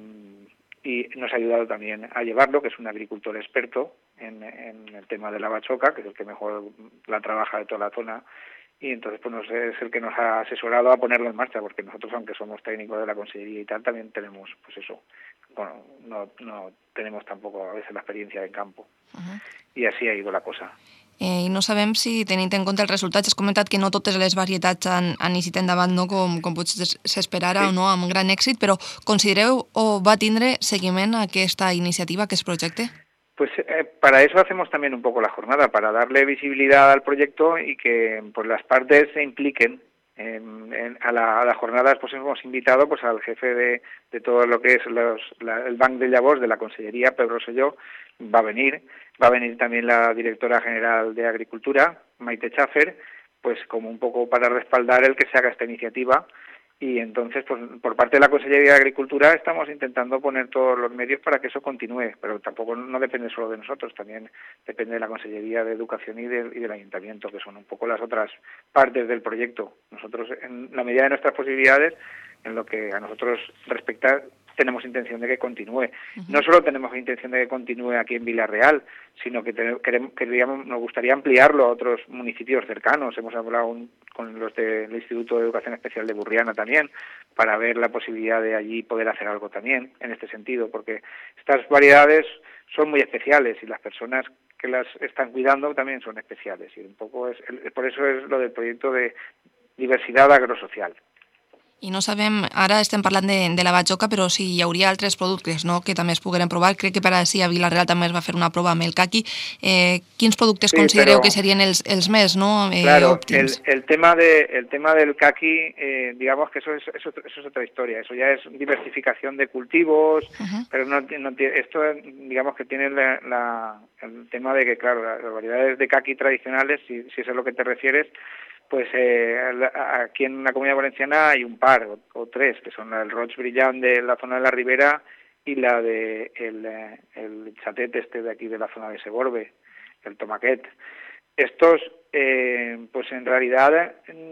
y nos ha ayudado también a llevarlo, que es un agricultor experto en, en el tema de la bachoca, que es el que mejor la trabaja de toda la zona, y entonces pues nos, es el que nos ha asesorado a ponerlo en marcha, porque nosotros, aunque somos técnicos de la Consellería y tal, también tenemos, pues eso, bueno, no, no tenemos tampoco a veces la experiencia de campo. Uh-huh. Y así ha ido la cosa. Eh, I no sabem si, tenint en compte els resultats, has comentat que no totes les varietats han, han eixit endavant, no? com, com potser s'esperara sí. o no, amb gran èxit, però considereu o va tindre seguiment aquesta iniciativa, aquest projecte? Pues eh, para eso hacemos también un poco la jornada, para darle visibilidad al proyecto y que pues las partes se impliquen. En, en, a, la, a las jornadas pues hemos invitado pues al jefe de, de todo lo que es los, la, el Banc de Llavors de la Consellería, Pedro Rosselló, va a venir, va a venir también la directora general de Agricultura, Maite Schaffer, pues como un poco para respaldar el que se haga esta iniciativa. Y entonces, pues, por parte de la Consellería de Agricultura estamos intentando poner todos los medios para que eso continúe, pero tampoco no depende solo de nosotros, también depende de la Consellería de Educación y del, y del Ayuntamiento, que son un poco las otras partes del proyecto. Nosotros, en la medida de nuestras posibilidades, en lo que a nosotros respecta, tenemos intención de que continúe. Uh-huh. No solo tenemos intención de que continúe aquí en Vila-real, sino que te, queremos, queríamos, nos gustaría ampliarlo a otros municipios cercanos. Hemos hablado un, con los del Instituto de Educación Especial de Burriana también, para ver la posibilidad de allí poder hacer algo también en este sentido, porque estas variedades son muy especiales y las personas que las están cuidando también son especiales. Y un poco es, por eso es lo del proyecto de diversidad agrosocial. I no sabem, ara estem parlant de, de la batxoca, però si hi hauria altres productes, no?, que també es pogueren provar. Crec que per així a Vila-real també es va fer una prova amb el caqui. Eh, quins productes sí, considereu però, que serien els, els més, no, eh, claro, òptims? El, el, tema de, el tema del caqui, eh, digamos que eso es, eso, eso es otra historia. Eso ya es diversificación de cultivos, uh-huh. pero no, no esto, digamos que tiene la, la, el tema de que, claro, las variedades de caqui tradicionales, si, si eso es a lo que te refieres, pues eh, aquí en la Comunidad Valenciana hay un par o, o tres, que son el Roig Brillant de la zona de la Ribera y la de el, el chatet este de aquí de la zona de Segorbe, el tomaquet. Estos, eh, pues en realidad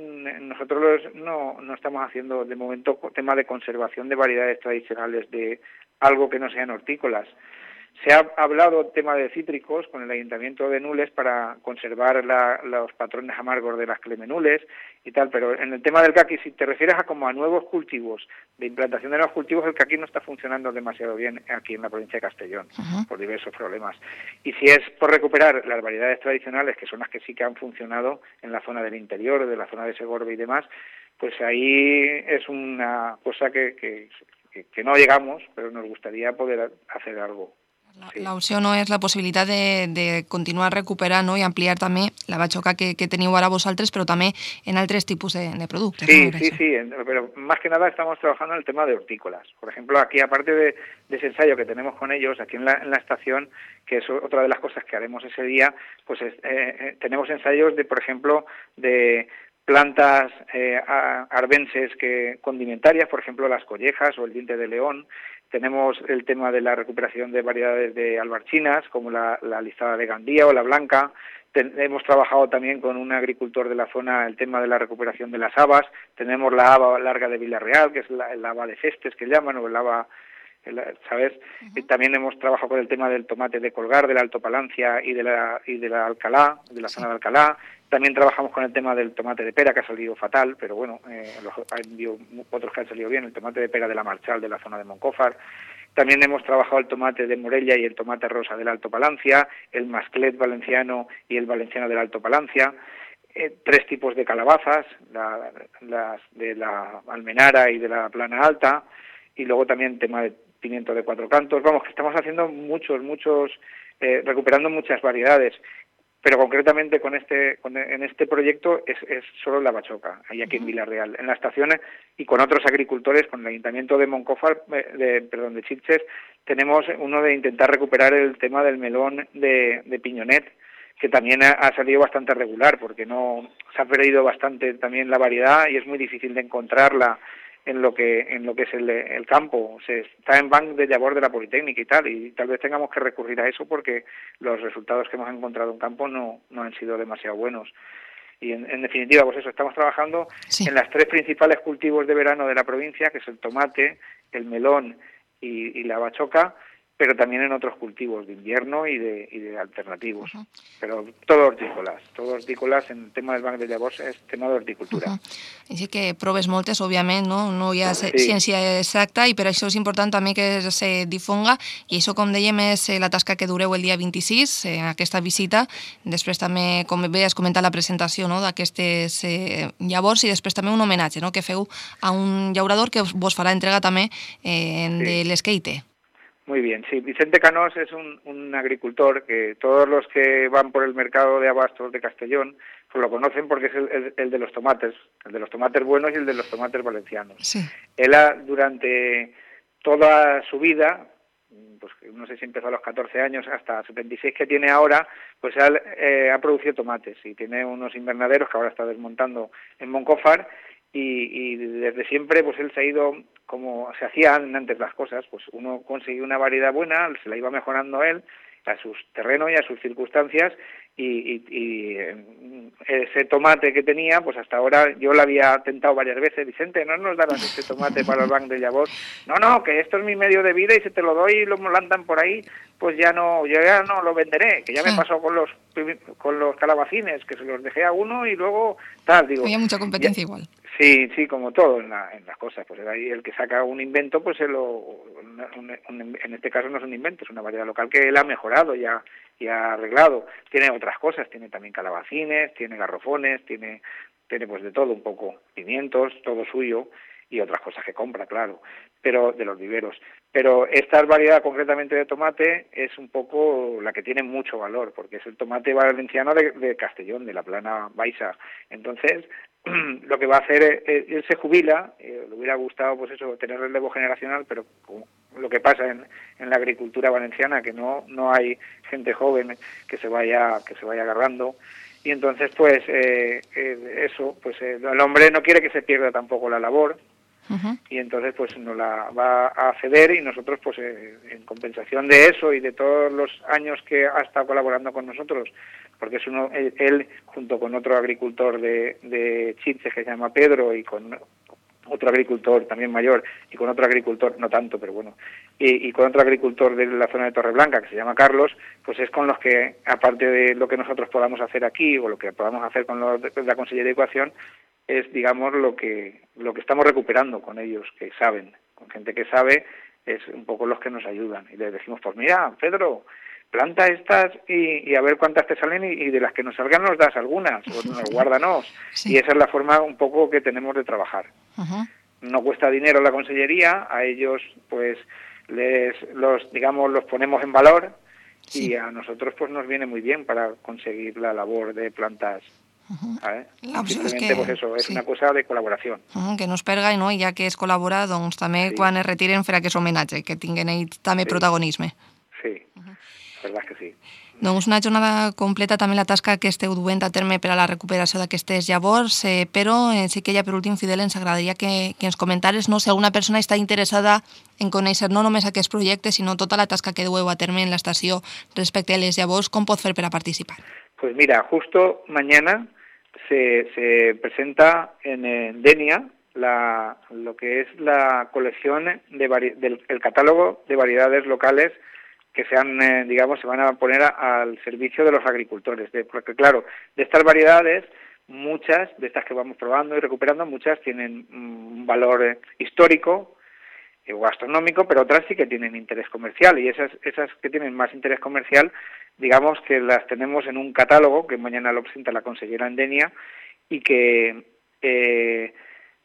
nosotros no, no estamos haciendo de momento tema de conservación de variedades tradicionales de algo que no sean hortícolas. Se ha hablado tema de cítricos con el Ayuntamiento de Nules para conservar la, los patrones amargos de las clemenules y tal, pero en el tema del caqui, si te refieres a como a nuevos cultivos, de implantación de nuevos cultivos, el caqui no está funcionando demasiado bien aquí en la provincia de Castellón, uh-huh. por diversos problemas. Y si es por recuperar las variedades tradicionales, que son las que sí que han funcionado en la zona del interior, de la zona de Segorbe y demás, pues ahí es una cosa que, que, que, que no llegamos, pero nos gustaría poder hacer algo. L'opció no és la possibilitat de, de continuar recuperant, no?, i ampliar també la batxoca que, que teniu ara vosaltres, però també en altres tipus de, de productes. Sí, ¿no? sí, sí, pero más que nada estamos trabajando en el tema de hortícolas. Por ejemplo, aquí aparte de, de ese ensayo que tenemos con ellos, aquí en la, en la estación, que es otra de las cosas que haremos ese día, pues es, eh, tenemos ensayos de, por ejemplo, de plantas eh, arbenses que condimentarias, por ejemplo, las collejas o el diente de león. Tenemos el tema de la recuperación de variedades de albarchinas, como la, la listada de Gandía o la blanca. Ten, hemos trabajado también con un agricultor de la zona el tema de la recuperación de las habas. Tenemos la haba larga de Vila-real, que es la, el haba de cestes que llaman, o el haba, el, ¿sabes? Uh-huh. Y también hemos trabajado con el tema del tomate de colgar, del Alto Palancia y de la, y de la Alcalá, de la zona de Alcalá. También trabajamos con el tema del tomate de pera, que ha salido fatal, pero bueno, eh, los, hay otros que han salido bien, el tomate de pera de la Marchal, de la zona de Moncófar. También hemos trabajado el tomate de Morella y el tomate rosa del Alto Palancia, el masclet valenciano y el valenciano del Alto Palancia. Eh, tres tipos de calabazas, la, las de la Almenara y de la Plana Alta, y luego también tema de pimiento de cuatro cantos. Vamos, que estamos haciendo muchos, muchos, eh, recuperando muchas variedades. Pero concretamente con este con, en este proyecto es, es solo la bachoca, ahí aquí en Vila-real. En las estaciones y con otros agricultores, con el Ayuntamiento de Moncófar, de, perdón, de Sitges, tenemos uno de intentar recuperar el tema del melón de, de piñonet, que también ha, ha salido bastante regular, porque no se ha perdido bastante también la variedad y es muy difícil de encontrarla en lo que en lo que es el, el campo. Se está en Banc de Llavors de la Politécnica y tal, y tal vez tengamos que recurrir a eso porque los resultados que hemos encontrado en campo no, no han sido demasiado buenos. Y en, en definitiva, pues eso, estamos trabajando sí. en las tres principales cultivos de verano de la provincia, que es el tomate, el melón y, y la bachoca, pero también en otros cultivos de invierno y de, y de alternativos. Uh-huh. Pero todo hortícolas, todo hortícolas en el tema del banc de llavors és tema d'horticultura. Uh-huh. I sí que proves moltes, òbviament, no, no hi ha sí. ciència exacta i per això és important també que se difonga i això, com dèiem, és la tasca que dureu el dia vint-i-sis, eh, aquesta visita, després també, com bé has comentat, la presentació no, d'aquestes eh, llavors i després també un homenatge no, que feu a un llaurador que vos farà entrega també eh, sí. de l'esqueite. Muy bien, sí. Vicente Canós es un, un agricultor que todos los que van por el mercado de abastos de Castellón pues lo conocen porque es el, el, el de los tomates, el de los tomates buenos y el de los tomates valencianos. Sí. Él ha, durante toda su vida, pues no sé si empezó a los catorce años hasta setenta y seis que tiene ahora, pues él eh, ha producido tomates y tiene unos invernaderos que ahora está desmontando en Moncófar. Y, y desde siempre pues él se ha ido, como se hacían antes las cosas, pues uno conseguía una variedad buena, se la iba mejorando él a sus terrenos y a sus circunstancias y, y, y ese tomate que tenía, pues hasta ahora yo le había tentado varias veces, Vicente, no nos darás este tomate para el banc de llavors, no, no, que esto es mi medio de vida y si te lo doy y lo lanzan por ahí, pues ya no, yo ya no lo venderé, que ya me pasó con los con los calabacines, que se los dejé a uno y luego tal, digo. Había mucha competencia ya, igual. Sí, sí, como todo en, la, en las cosas, pues ahí el que saca un invento, pues él lo, un, un, en este caso no es un invento, es una variedad local que él ha mejorado y ha, y ha arreglado. Tiene otras cosas, tiene también calabacines, tiene garrofones, tiene, tiene pues de todo un poco, pimientos, todo suyo y otras cosas que compra, claro, pero de los viveros. Pero esta variedad concretamente de tomate es un poco la que tiene mucho valor, porque es el tomate valenciano de, de Castellón, de la Plana Baixa. Entonces, lo que va a hacer es, él se jubila, eh, le hubiera gustado pues eso, tener relevo generacional, pero como lo que pasa en, en la agricultura valenciana, que no no hay gente joven que se vaya que se vaya agarrando, y entonces pues eh, eh, eso, pues eh, el hombre no quiere que se pierda tampoco la labor. Uh-huh. Y entonces pues nos la va a ceder y nosotros pues eh, en compensación de eso y de todos los años que ha estado colaborando con nosotros, porque es uno él, él junto con otro agricultor de, de Chitze que se llama Pedro y con otro agricultor también mayor y con otro agricultor, no tanto, pero bueno, y, y con otro agricultor de la zona de Torreblanca que se llama Carlos, pues es con los que, aparte de lo que nosotros podamos hacer aquí o lo que podamos hacer con los de la Consellería de Educación, es, digamos, lo que lo que estamos recuperando con ellos, que saben, con gente que sabe, es un poco los que nos ayudan. Y les decimos, pues mira, Pedro, planta estas y, y a ver cuántas te salen y, y de las que nos salgan nos das algunas, o nos guárdanos. Sí. Y esa es la forma un poco que tenemos de trabajar. Uh-huh. No cuesta dinero la consellería, a ellos pues les los digamos los ponemos en valor sí. Y a nosotros pues nos viene muy bien para conseguir la labor de plantas. Uh-huh. ¿Vale? Simplemente que, pues eso, és sí. una cosa de col·laboració. Uh-huh, que no es perga i no? I ja que es col·labora, doncs també sí. quan es retiren farà aquest homenatge, que tinguin ells també sí. protagonisme. Sí, uh-huh. la veritat que sí. Doncs una jornada completa també la tasca que esteu duent a terme per a la recuperació d'aquestes llavors, eh, però eh, sí que ja per últim, Fidel, ens agradaria que, que ens comentares no, si alguna persona està interessada en conèixer no només aquest projecte, sinó tota la tasca que dueu a terme en l'estació respecte a les llavors, com pot fer per a participar? Pues mira, justo mañana se, se presenta en, en Denia la, lo que es la colección de vari, del el catálogo de variedades locales que se han, eh, digamos, se van a poner a, al servicio de los agricultores, de, porque claro, de estas variedades, muchas de estas que vamos probando y recuperando, muchas tienen un valor eh, histórico o gastronómico, pero otras sí que tienen interés comercial, y esas esas que tienen más interés comercial, digamos que las tenemos en un catálogo que mañana lo presenta la consellera en Denia, y que eh,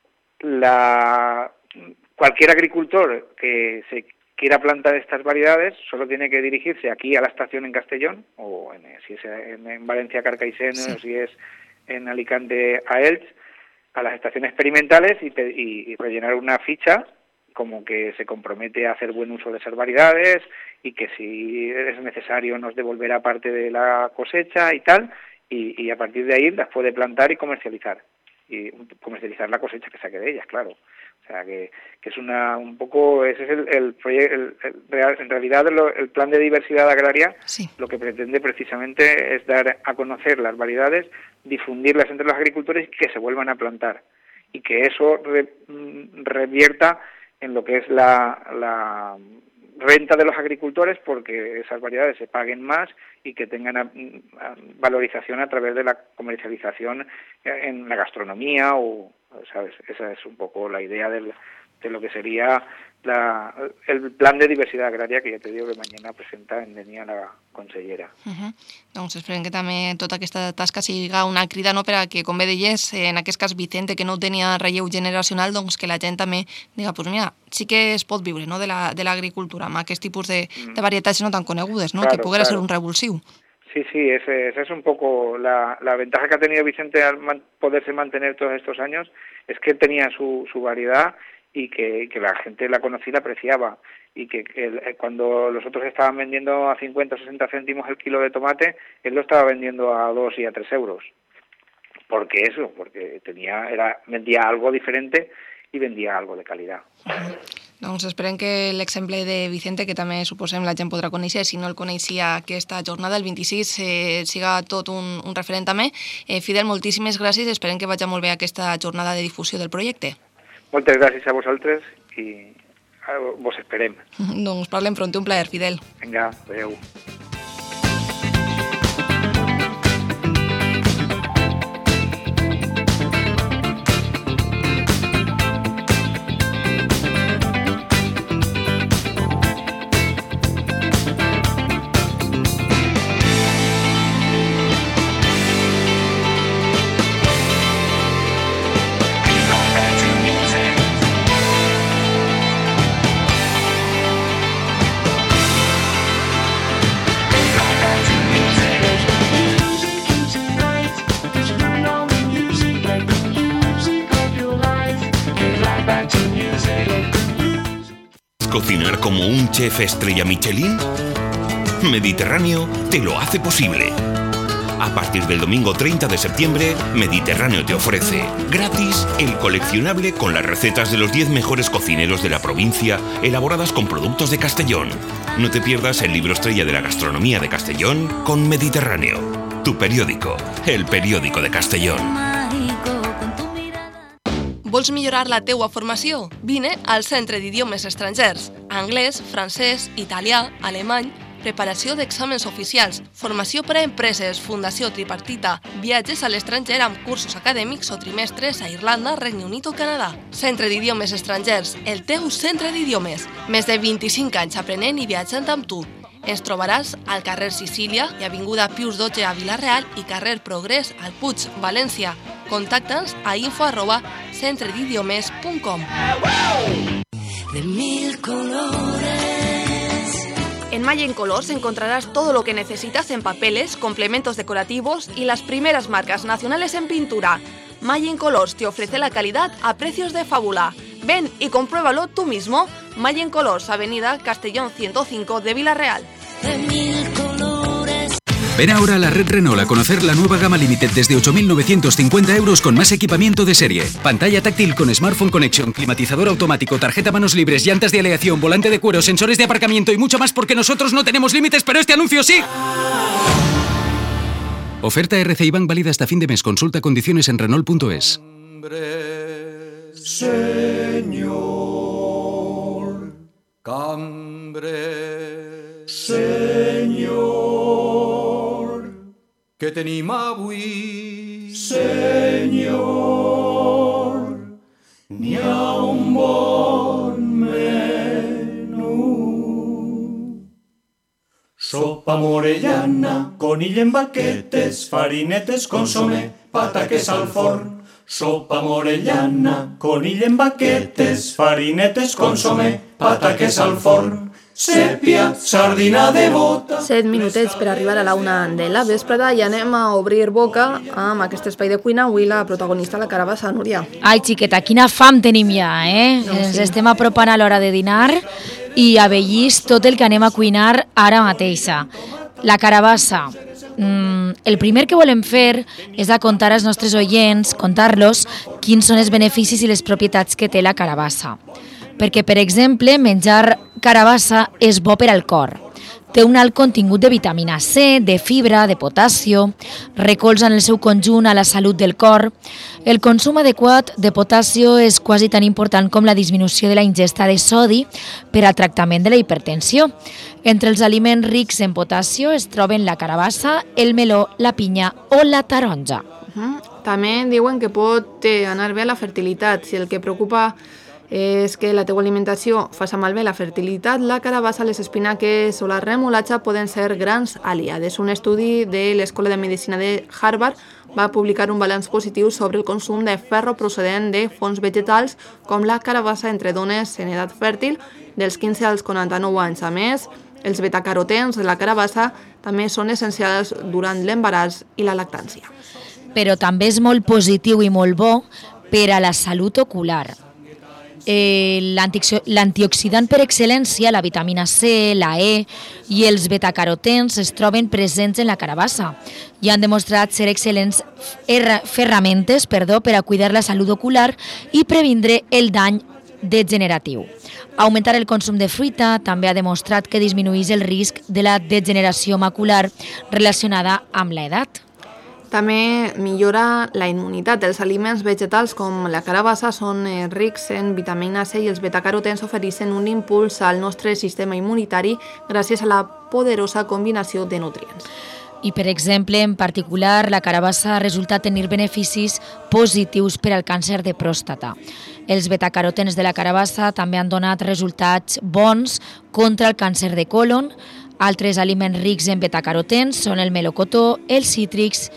la cualquier agricultor que se quiera plantar estas variedades solo tiene que dirigirse aquí a la estación en Castellón, o en, si es en, en Valencia Carcaixent, sí. o si es en Alicante a Elx, a las estaciones experimentales y, y, y rellenar una ficha como que se compromete a hacer buen uso de esas variedades y que si es necesario nos devolverá parte de la cosecha y tal, y, y a partir de ahí las puede plantar y comercializar, y comercializar la cosecha que saque de ellas, claro. O sea, que, que es una un poco, ese es el, el proyecto, el, el, en realidad el, el plan de diversidad agraria sí. lo que pretende precisamente es dar a conocer las variedades, difundirlas entre los agricultores y que se vuelvan a plantar, y que eso re, revierta en lo que es la, la renta de los agricultores porque esas variedades se paguen más y que tengan a, a, valorización a través de la comercialización en la gastronomía, o, ¿sabes? Esa es un poco la idea del, de lo que sería la, el plan de diversidad agraria que ja te digo que mañana presenta en Denia la consellera. Uh-huh. Doncs esperem que també tota aquesta tasca siga una crida, no?, per a que, com bé deies, en aquest cas Vicente, que no tenia relleu generacional, doncs que la gent també diga, pues mira, sí que es pot viure, no?, de la, de l'agricultura, amb aquest tipus de, de varietats no tan conegudes, no?, claro, que poguera claro. ser un revulsiu. Sí, sí, esa es un poco la, la ventaja que ha tenido Vicente al man, poderse mantener todos estos años, es que tenía su, su variedad y que, que la gente la conocía y la apreciaba, y que el, cuando los otros estaban vendiendo a cincuenta o sesenta céntimos el kilo de tomate, él lo estaba vendiendo a dos y a tres euros. ¿Por qué eso? Porque tenía, era, vendía algo diferente i vendia algo de qualitat. Uh-huh. Doncs esperem que l'exemple de Vicente, que també suposem la gent podrà conèixer, si no el coneixia aquesta jornada, el vint-i-sis, eh, siga tot un, un referent també. Eh, Fidel, moltíssimes gràcies, esperem que vagi molt bé aquesta jornada de difusió del projecte. Moltes gràcies a vosaltres i vos esperem. Doncs parlem pront, un plaer, Fidel. Vinga, adeu. ¿Cocinar como un chef estrella Michelin? Mediterráneo te lo hace posible. A partir del domingo treinta de septiembre, Mediterráneo te ofrece gratis el coleccionable con las recetas de los diez mejores cocineros de la provincia elaboradas con productos de Castellón. No te pierdas el libro estrella de la gastronomía de Castellón con Mediterráneo, tu periódico, el periódico de Castellón. Vols millorar la teua formació? Vine al Centre d'Idiomes Estrangers. Anglès, francès, italià, alemany, preparació d'exàmens oficials, formació per a empreses, fundació tripartita, viatges a l'estranger amb cursos acadèmics o trimestres a Irlanda, Regne Unit o Canadà. Centre d'Idiomes Estrangers, el teu centre d'idiomes. Més de vint-i-cinc anys aprenent i viatjant amb tu. Ens trobaràs al carrer Sicília i avinguda Pius dotze a Vila-real i carrer Progrés al Puig, València. Contacta'ns a info arroba centre d'idiomes punt com. De mil colores. En Mayen Colors encontrarás todo lo que necesitas en papeles, complementos decorativos y las primeras marcas nacionales en pintura. Mayen Colors te ofrece la calidad a precios de fábula. Ven y compruébalo tú mismo. Mayen Colors, Avenida Castellón ciento cinco de Vila-real. Ven ahora a la red Renault a conocer la nueva gama Limited desde ocho mil novecientos cincuenta euros con más equipamiento de serie. Pantalla táctil con Smartphone Connection, climatizador automático, tarjeta manos libres, llantas de aleación, volante de cuero, sensores de aparcamiento y mucho más porque nosotros no tenemos límites, pero este anuncio sí. Oferta R C I Bank válida hasta fin de mes. Consulta condiciones en Renault punto es. Señor, cambre, Señor, que tenim avui, Señor, n'hi ha un bon menú. Sopa morellana, conill en baquetes, farinetes, consomé, pataques al forn. Sopa morellana, conill en baquetes, farinetes, consomé, pataques al forn. Sèpia, sardina de bota... Set minutets per arribar a la una de la vesprada i anem a obrir boca amb aquest espai de cuina. Avui la protagonista, la carabassa, Núria. Ai, xiqueta, quina fam tenim ja, eh? No, Ens sí. estem apropant a l'hora de dinar i avellís tot el que anem a cuinar ara mateixa. La carabassa. Mm, el primer que volem fer és a contar als nostres oients, contar-los quins són els beneficis i les propietats que té la carabassa. Perquè, per exemple, menjar carabassa és bo per al cor. Té un alt contingut de vitamina C, de fibra, de potasio, recolza en el seu conjunt a la salut del cor. El consum adequat de potasio és quasi tan important com la disminució de la ingesta de sodi per al tractament de la hipertensió. Entre els aliments rics en potasio es troben la carabassa, el meló, la pinya o la taronja. Uh-huh. També diuen que pot anar bé a la fertilitat. Si el que preocupa és que la teua alimentació faça malbé la fertilitat, la carabassa, les espinaques o la remolatxa poden ser grans aliades. Un estudi de l'Escola de Medicina de Harvard va publicar un balanç positiu sobre el consum de ferro procedent de fonts vegetals com la carabassa entre dones en edat fèrtil dels quinze als quaranta-nou anys. A més, els betacarotens de la carabassa també són essencials durant l'embaràs i la lactància. Però també és molt positiu i molt bo per a la salut ocular. Eh, l'antioxidant per excel·lència, la vitamina C, la E i els betacarotens es troben presents en la carabassa i han demostrat ser excel·lents ferramentes perdó, per a cuidar la salut ocular i previndre el dany degeneratiu. Augmentar el consum de fruita també ha demostrat que disminueix el risc de la degeneració macular relacionada amb l'edat. També millora la immunitat. Els aliments vegetals com la carabassa són rics en vitamina C i els betacarotens ofereixen un impuls al nostre sistema immunitari gràcies a la poderosa combinació de nutrients. I, per exemple, en particular, la carabassa resulta tenir beneficis positius per al càncer de pròstata. Els betacarotens de la carabassa també han donat resultats bons contra el càncer de còlon. Altres aliments rics en betacarotens són el melocotó, els cítrics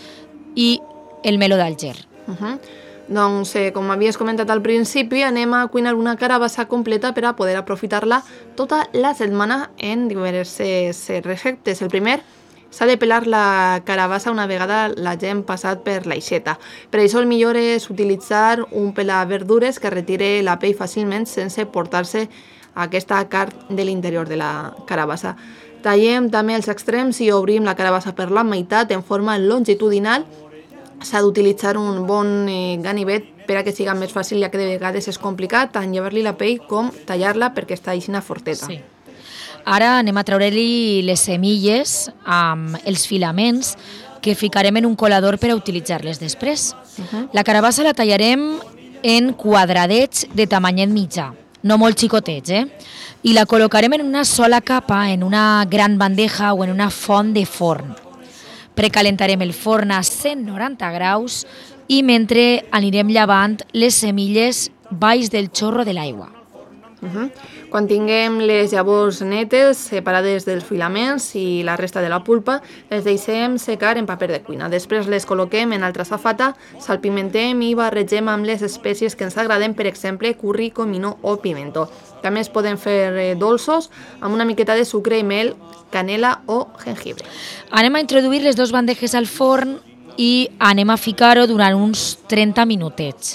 i el meló d'Alger. Uh-huh. Doncs, eh, com havies comentat al principi, anem a cuinar una carabassa completa per a poder aprofitar-la tota la setmana en diverses receptes. El primer, s'ha de pelar la carabassa una vegada l'hagem passat per l'aixeta. Per això el millor és utilitzar un pelaverdures que retire la pell fàcilment sense portar-se aquesta carn de l'interior de la carabassa. Tallem també els extrems i obrim la carabassa per la meitat en forma longitudinal. S'ha d'utilitzar un bon eh, ganivet per a que siga més fàcil, ja que de vegades és complicat tant llevar-li la pell com tallar-la perquè està aixina forteta. Sí. Ara anem a treure-li les semilles amb els filaments que ficarem en un colador per a utilitzar-les després. Uh-huh. La carabassa la tallarem en quadradets de tamanyen mitjà, no molt xicotets, eh? I la col·locarem en una sola capa, en una gran bandeja o en una font de forn. Precalentarem el forn a cent noranta graus i mentre anirem llevant les semilles baix del xorro de l'aigua. Uh-huh. Quan tinguem les llavors netes, separades dels filaments i la resta de la pulpa, les deixem secar en paper de cuina. Després les col·loquem en altra safata, salpimentem i barregem amb les espècies que ens agraden, per exemple, curri, comino o pimentó. També es poden fer dolços amb una miqueta de sucre i mel, canela o jengibre. Anem a introduir les dues bandejes al forn i anem a ficar-ho durant uns trenta minutets,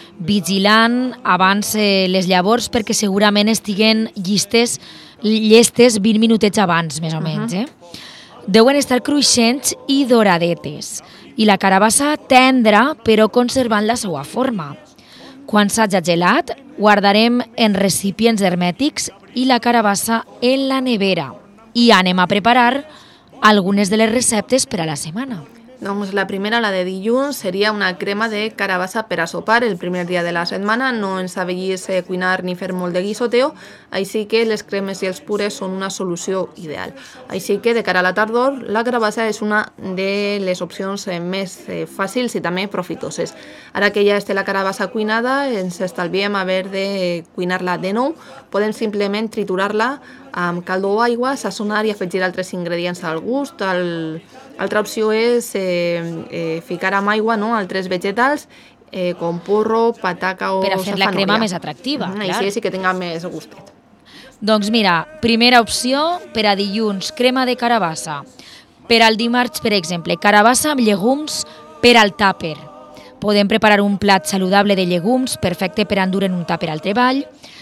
vigilant abans eh, les llavors perquè segurament estiguen llistes, llestes vint minutets abans, més o menys. Eh? Deuen estar cruixents i doradetes i la carabassa tendra però conservant la seva forma. Quan s'hagi gelat, guardarem en recipients hermètics i la carabassa en la nevera i anem a preparar algunes de les receptes per a la setmana. Doncs la primera, la de dilluns, seria una crema de carabassa per a sopar el primer dia de la setmana. No ens avellis eh, cuinar ni fer molt de guisoteo, així que les cremes i els purés són una solució ideal. Així que de cara a la tardor, la carabassa és una de les opcions eh, més eh, fàcils i també profitoses. Ara que ja està la carabassa cuinada, ens estalviem haver de cuinar-la de nou. Podem simplement triturar-la amb caldo o aigua, sazonnar i afegir altres ingredients al gust. El, altra opció és eh, eh, ficar amb aigua no, altres vegetals eh, com porro, pataca o per a fer zafanoria. La crema més atractiva. Mm, clar. Així sí que tinga més gustet. Doncs mira, primera opció per a dilluns, crema de carabassa. Per al dimarts, per exemple, carabassa amb llegums per al tàper. Podem preparar un plat saludable de llegums, perfecte per endur en un tàper al treball.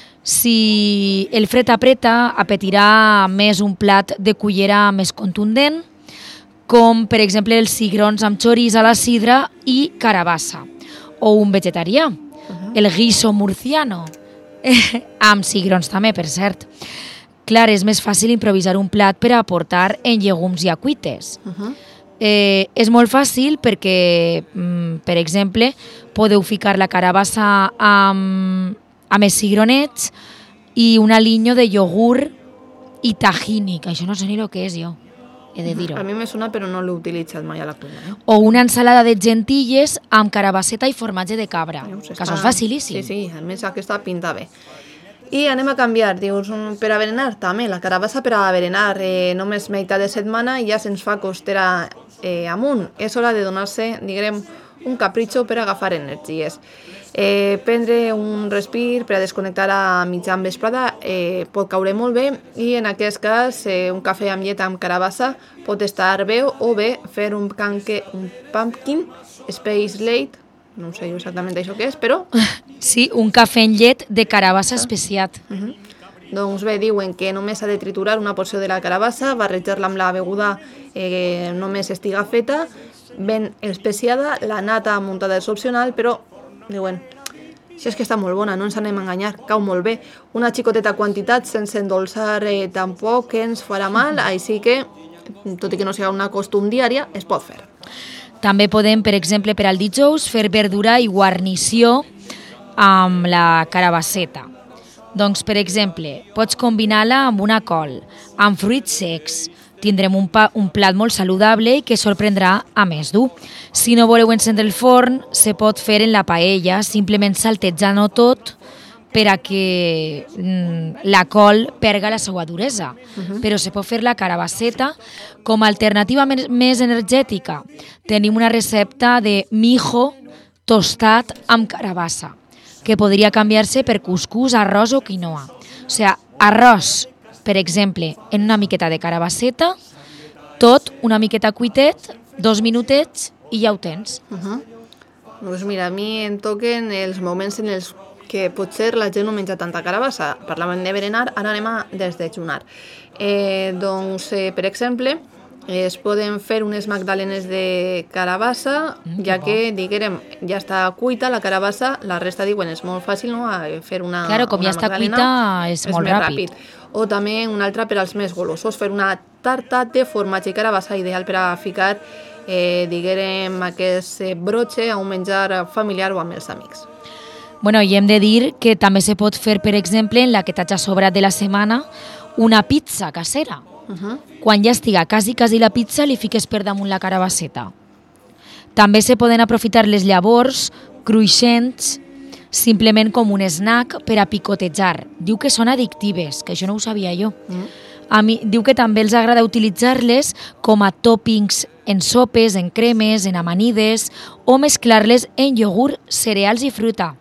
Si el fred apreta, apetirà més un plat de cullera més contundent, com per exemple els cigrons amb xoriç a la sidra i carabassa, o un vegetarià, uh-huh. el guiso murciano, amb cigrons també, per cert. clar, és més fàcil improvisar un plat per a aportar en llegums i acuites. Uh -huh. eh, és molt fàcil perquè, mm, per exemple, podeu ficar la carabassa amb, amb els cigronets i un aliño de iogurt i tahini, que això no sé ni el que és jo, he de dir-ho. A mi me sona però no l'he utilitzat mai a la cuina. Eh? O una ensalada de gentilles amb carabasseta i formatge de cabra, Veus, que està... això és facilíssim. Sí, sí, a més aquesta pinta bé. I anem a canviar, dius, per a berenar també, la carabassa per a berenar, eh, només meitat de setmana i ja se'ns fa costera eh, amunt. És hora de donar-se, diguem, un capritxo per agafar energies. Eh, prendre un respir per a desconnectar a mitjan vesprada eh, pot caure molt bé i en aquest cas eh, un cafè amb llet amb carabassa pot estar bé o bé fer un, canque, un pumpkin space late, no sé exactament això què és, però... Sí, un cafè en llet de carabassa especiat. Uh -huh. Doncs bé, diuen que només s'ha de triturar una porció de la carabassa, barrejar-la amb la beguda eh, només estiga feta, ben especiada, la nata muntada és opcional, però diuen, si és que està molt bona, no ens anem a enganyar, cau molt bé. Una xicoteta quantitat sense endolçar eh, tampoc ens farà mal, així que, tot i que no sigui una costum diària, es pot fer. També podem, per exemple, per al dijous, fer verdura i guarnició amb la carabasseta. Doncs, per exemple, pots combinar-la amb una col, amb fruits secs. Tindrem un, pa, un plat molt saludable i que sorprendrà a més dur. Si no voleu encendre el forn, se pot fer en la paella, simplement saltejant-ho tot per a que mm, la col perga la seva duresa. Uh-huh. Però se pot fer la carabasseta com a alternativa més, més energètica. Tenim una recepta de mijo tostat amb carabassa, que podria canviar-se per cuscús, arròs o quinoa. O sigui, arròs, per exemple, en una miqueta de carabasseta, tot una miqueta cuitet, dos minutets i ja ho tens. Uh -huh. Doncs mira, a mi em toquen els moments en els que potser la gent no menja tanta carabassa. Parlàvem de berenar, ara anem a desdejunar. Eh, doncs, eh, per exemple, es poden fer unes magdalenes de carabassa, mm, ja que, diguem, ja està cuita la carabassa, la resta diuen és molt fàcil, no?, fer una Claro, com una ja està magdalena, cuita és, és molt ràpid. ràpid. O també una altra per als més golosos, fer una tarta de formatge i carabassa, ideal per a ficar, eh, diguem, aquest brotxe a un menjar familiar o amb els amics. Bueno, i hem de dir que també se pot fer, per exemple, en la que t'hagi sobrat de la setmana, una pizza casera. Uh -huh. Quan ja estiga quasi, quasi la pizza, li fiques per damunt la carabasseta. També se poden aprofitar les llavors cruixents simplement com un snack per a picotejar. Diu que són addictives, que això no ho sabia jo. Mm. A mi diu que també els agrada utilitzar-les com a tòpings en sopes, en cremes, en amanides o mesclar-les en iogurt, cereals i fruita.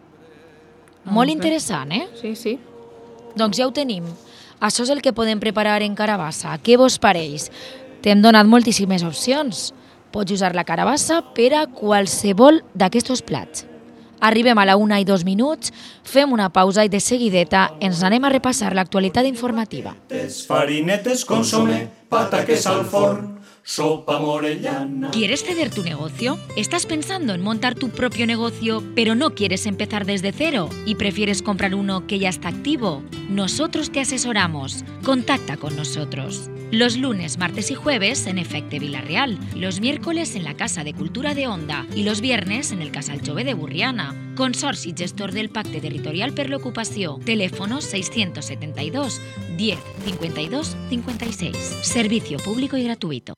Molt bé. Interessant, eh? Sí, sí. Doncs ja ho tenim. Això és el que podem preparar en carabassa. Què vos pareix? T'hem donat moltíssimes opcions. Pots usar la carabassa per a qualsevol d'aquests plats. Arribem a la una i dos minuts, fem una pausa i de seguideta ens anem a repassar l'actualitat informativa. Farinetes, consomé, pataques al forn, sopa morellana. ¿Quieres ceder tu negocio? ¿Estás pensando en montar tu propio negocio, pero no quieres empezar desde cero y prefieres comprar uno que ya está activo? Nosotros te asesoramos. Contacta con nosotros. Los lunes, martes y jueves en Efecte Vila-real, los miércoles en la Casa de Cultura de Onda y los viernes en el Casal Jove de Burriana. Consorci gestor del Pacte Territorial per l'Ocupació. Teléfono seiscientos setenta y dos, diez, cincuenta y dos, cincuenta y seis. Servicio público y gratuito.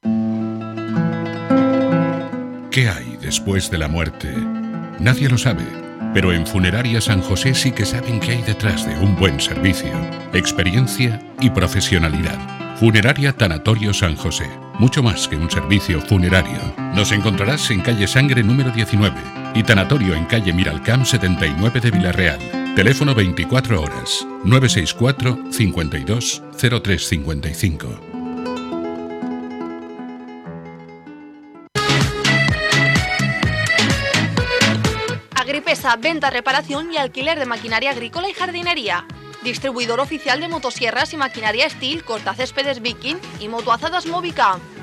¿Qué hay después de la muerte? Nadie lo sabe, pero en Funeraria San José sí que saben qué hay detrás de un buen servicio, experiencia y profesionalidad. Funeraria Tanatorio San José, mucho más que un servicio funerario. Nos encontrarás en calle Sangre número diecinueve y Tanatorio en calle Miralcamp setenta y nueve de Vila-real. Teléfono veinticuatro horas, nueve seis cuatro, cincuenta y dos, cero tres cincuenta y cinco. Agripesa, venta, reparación y alquiler de maquinaria agrícola y jardinería. Distribuidor oficial de motosierras y maquinaria Steel, cortacéspedes Viking y motoazadas Movica.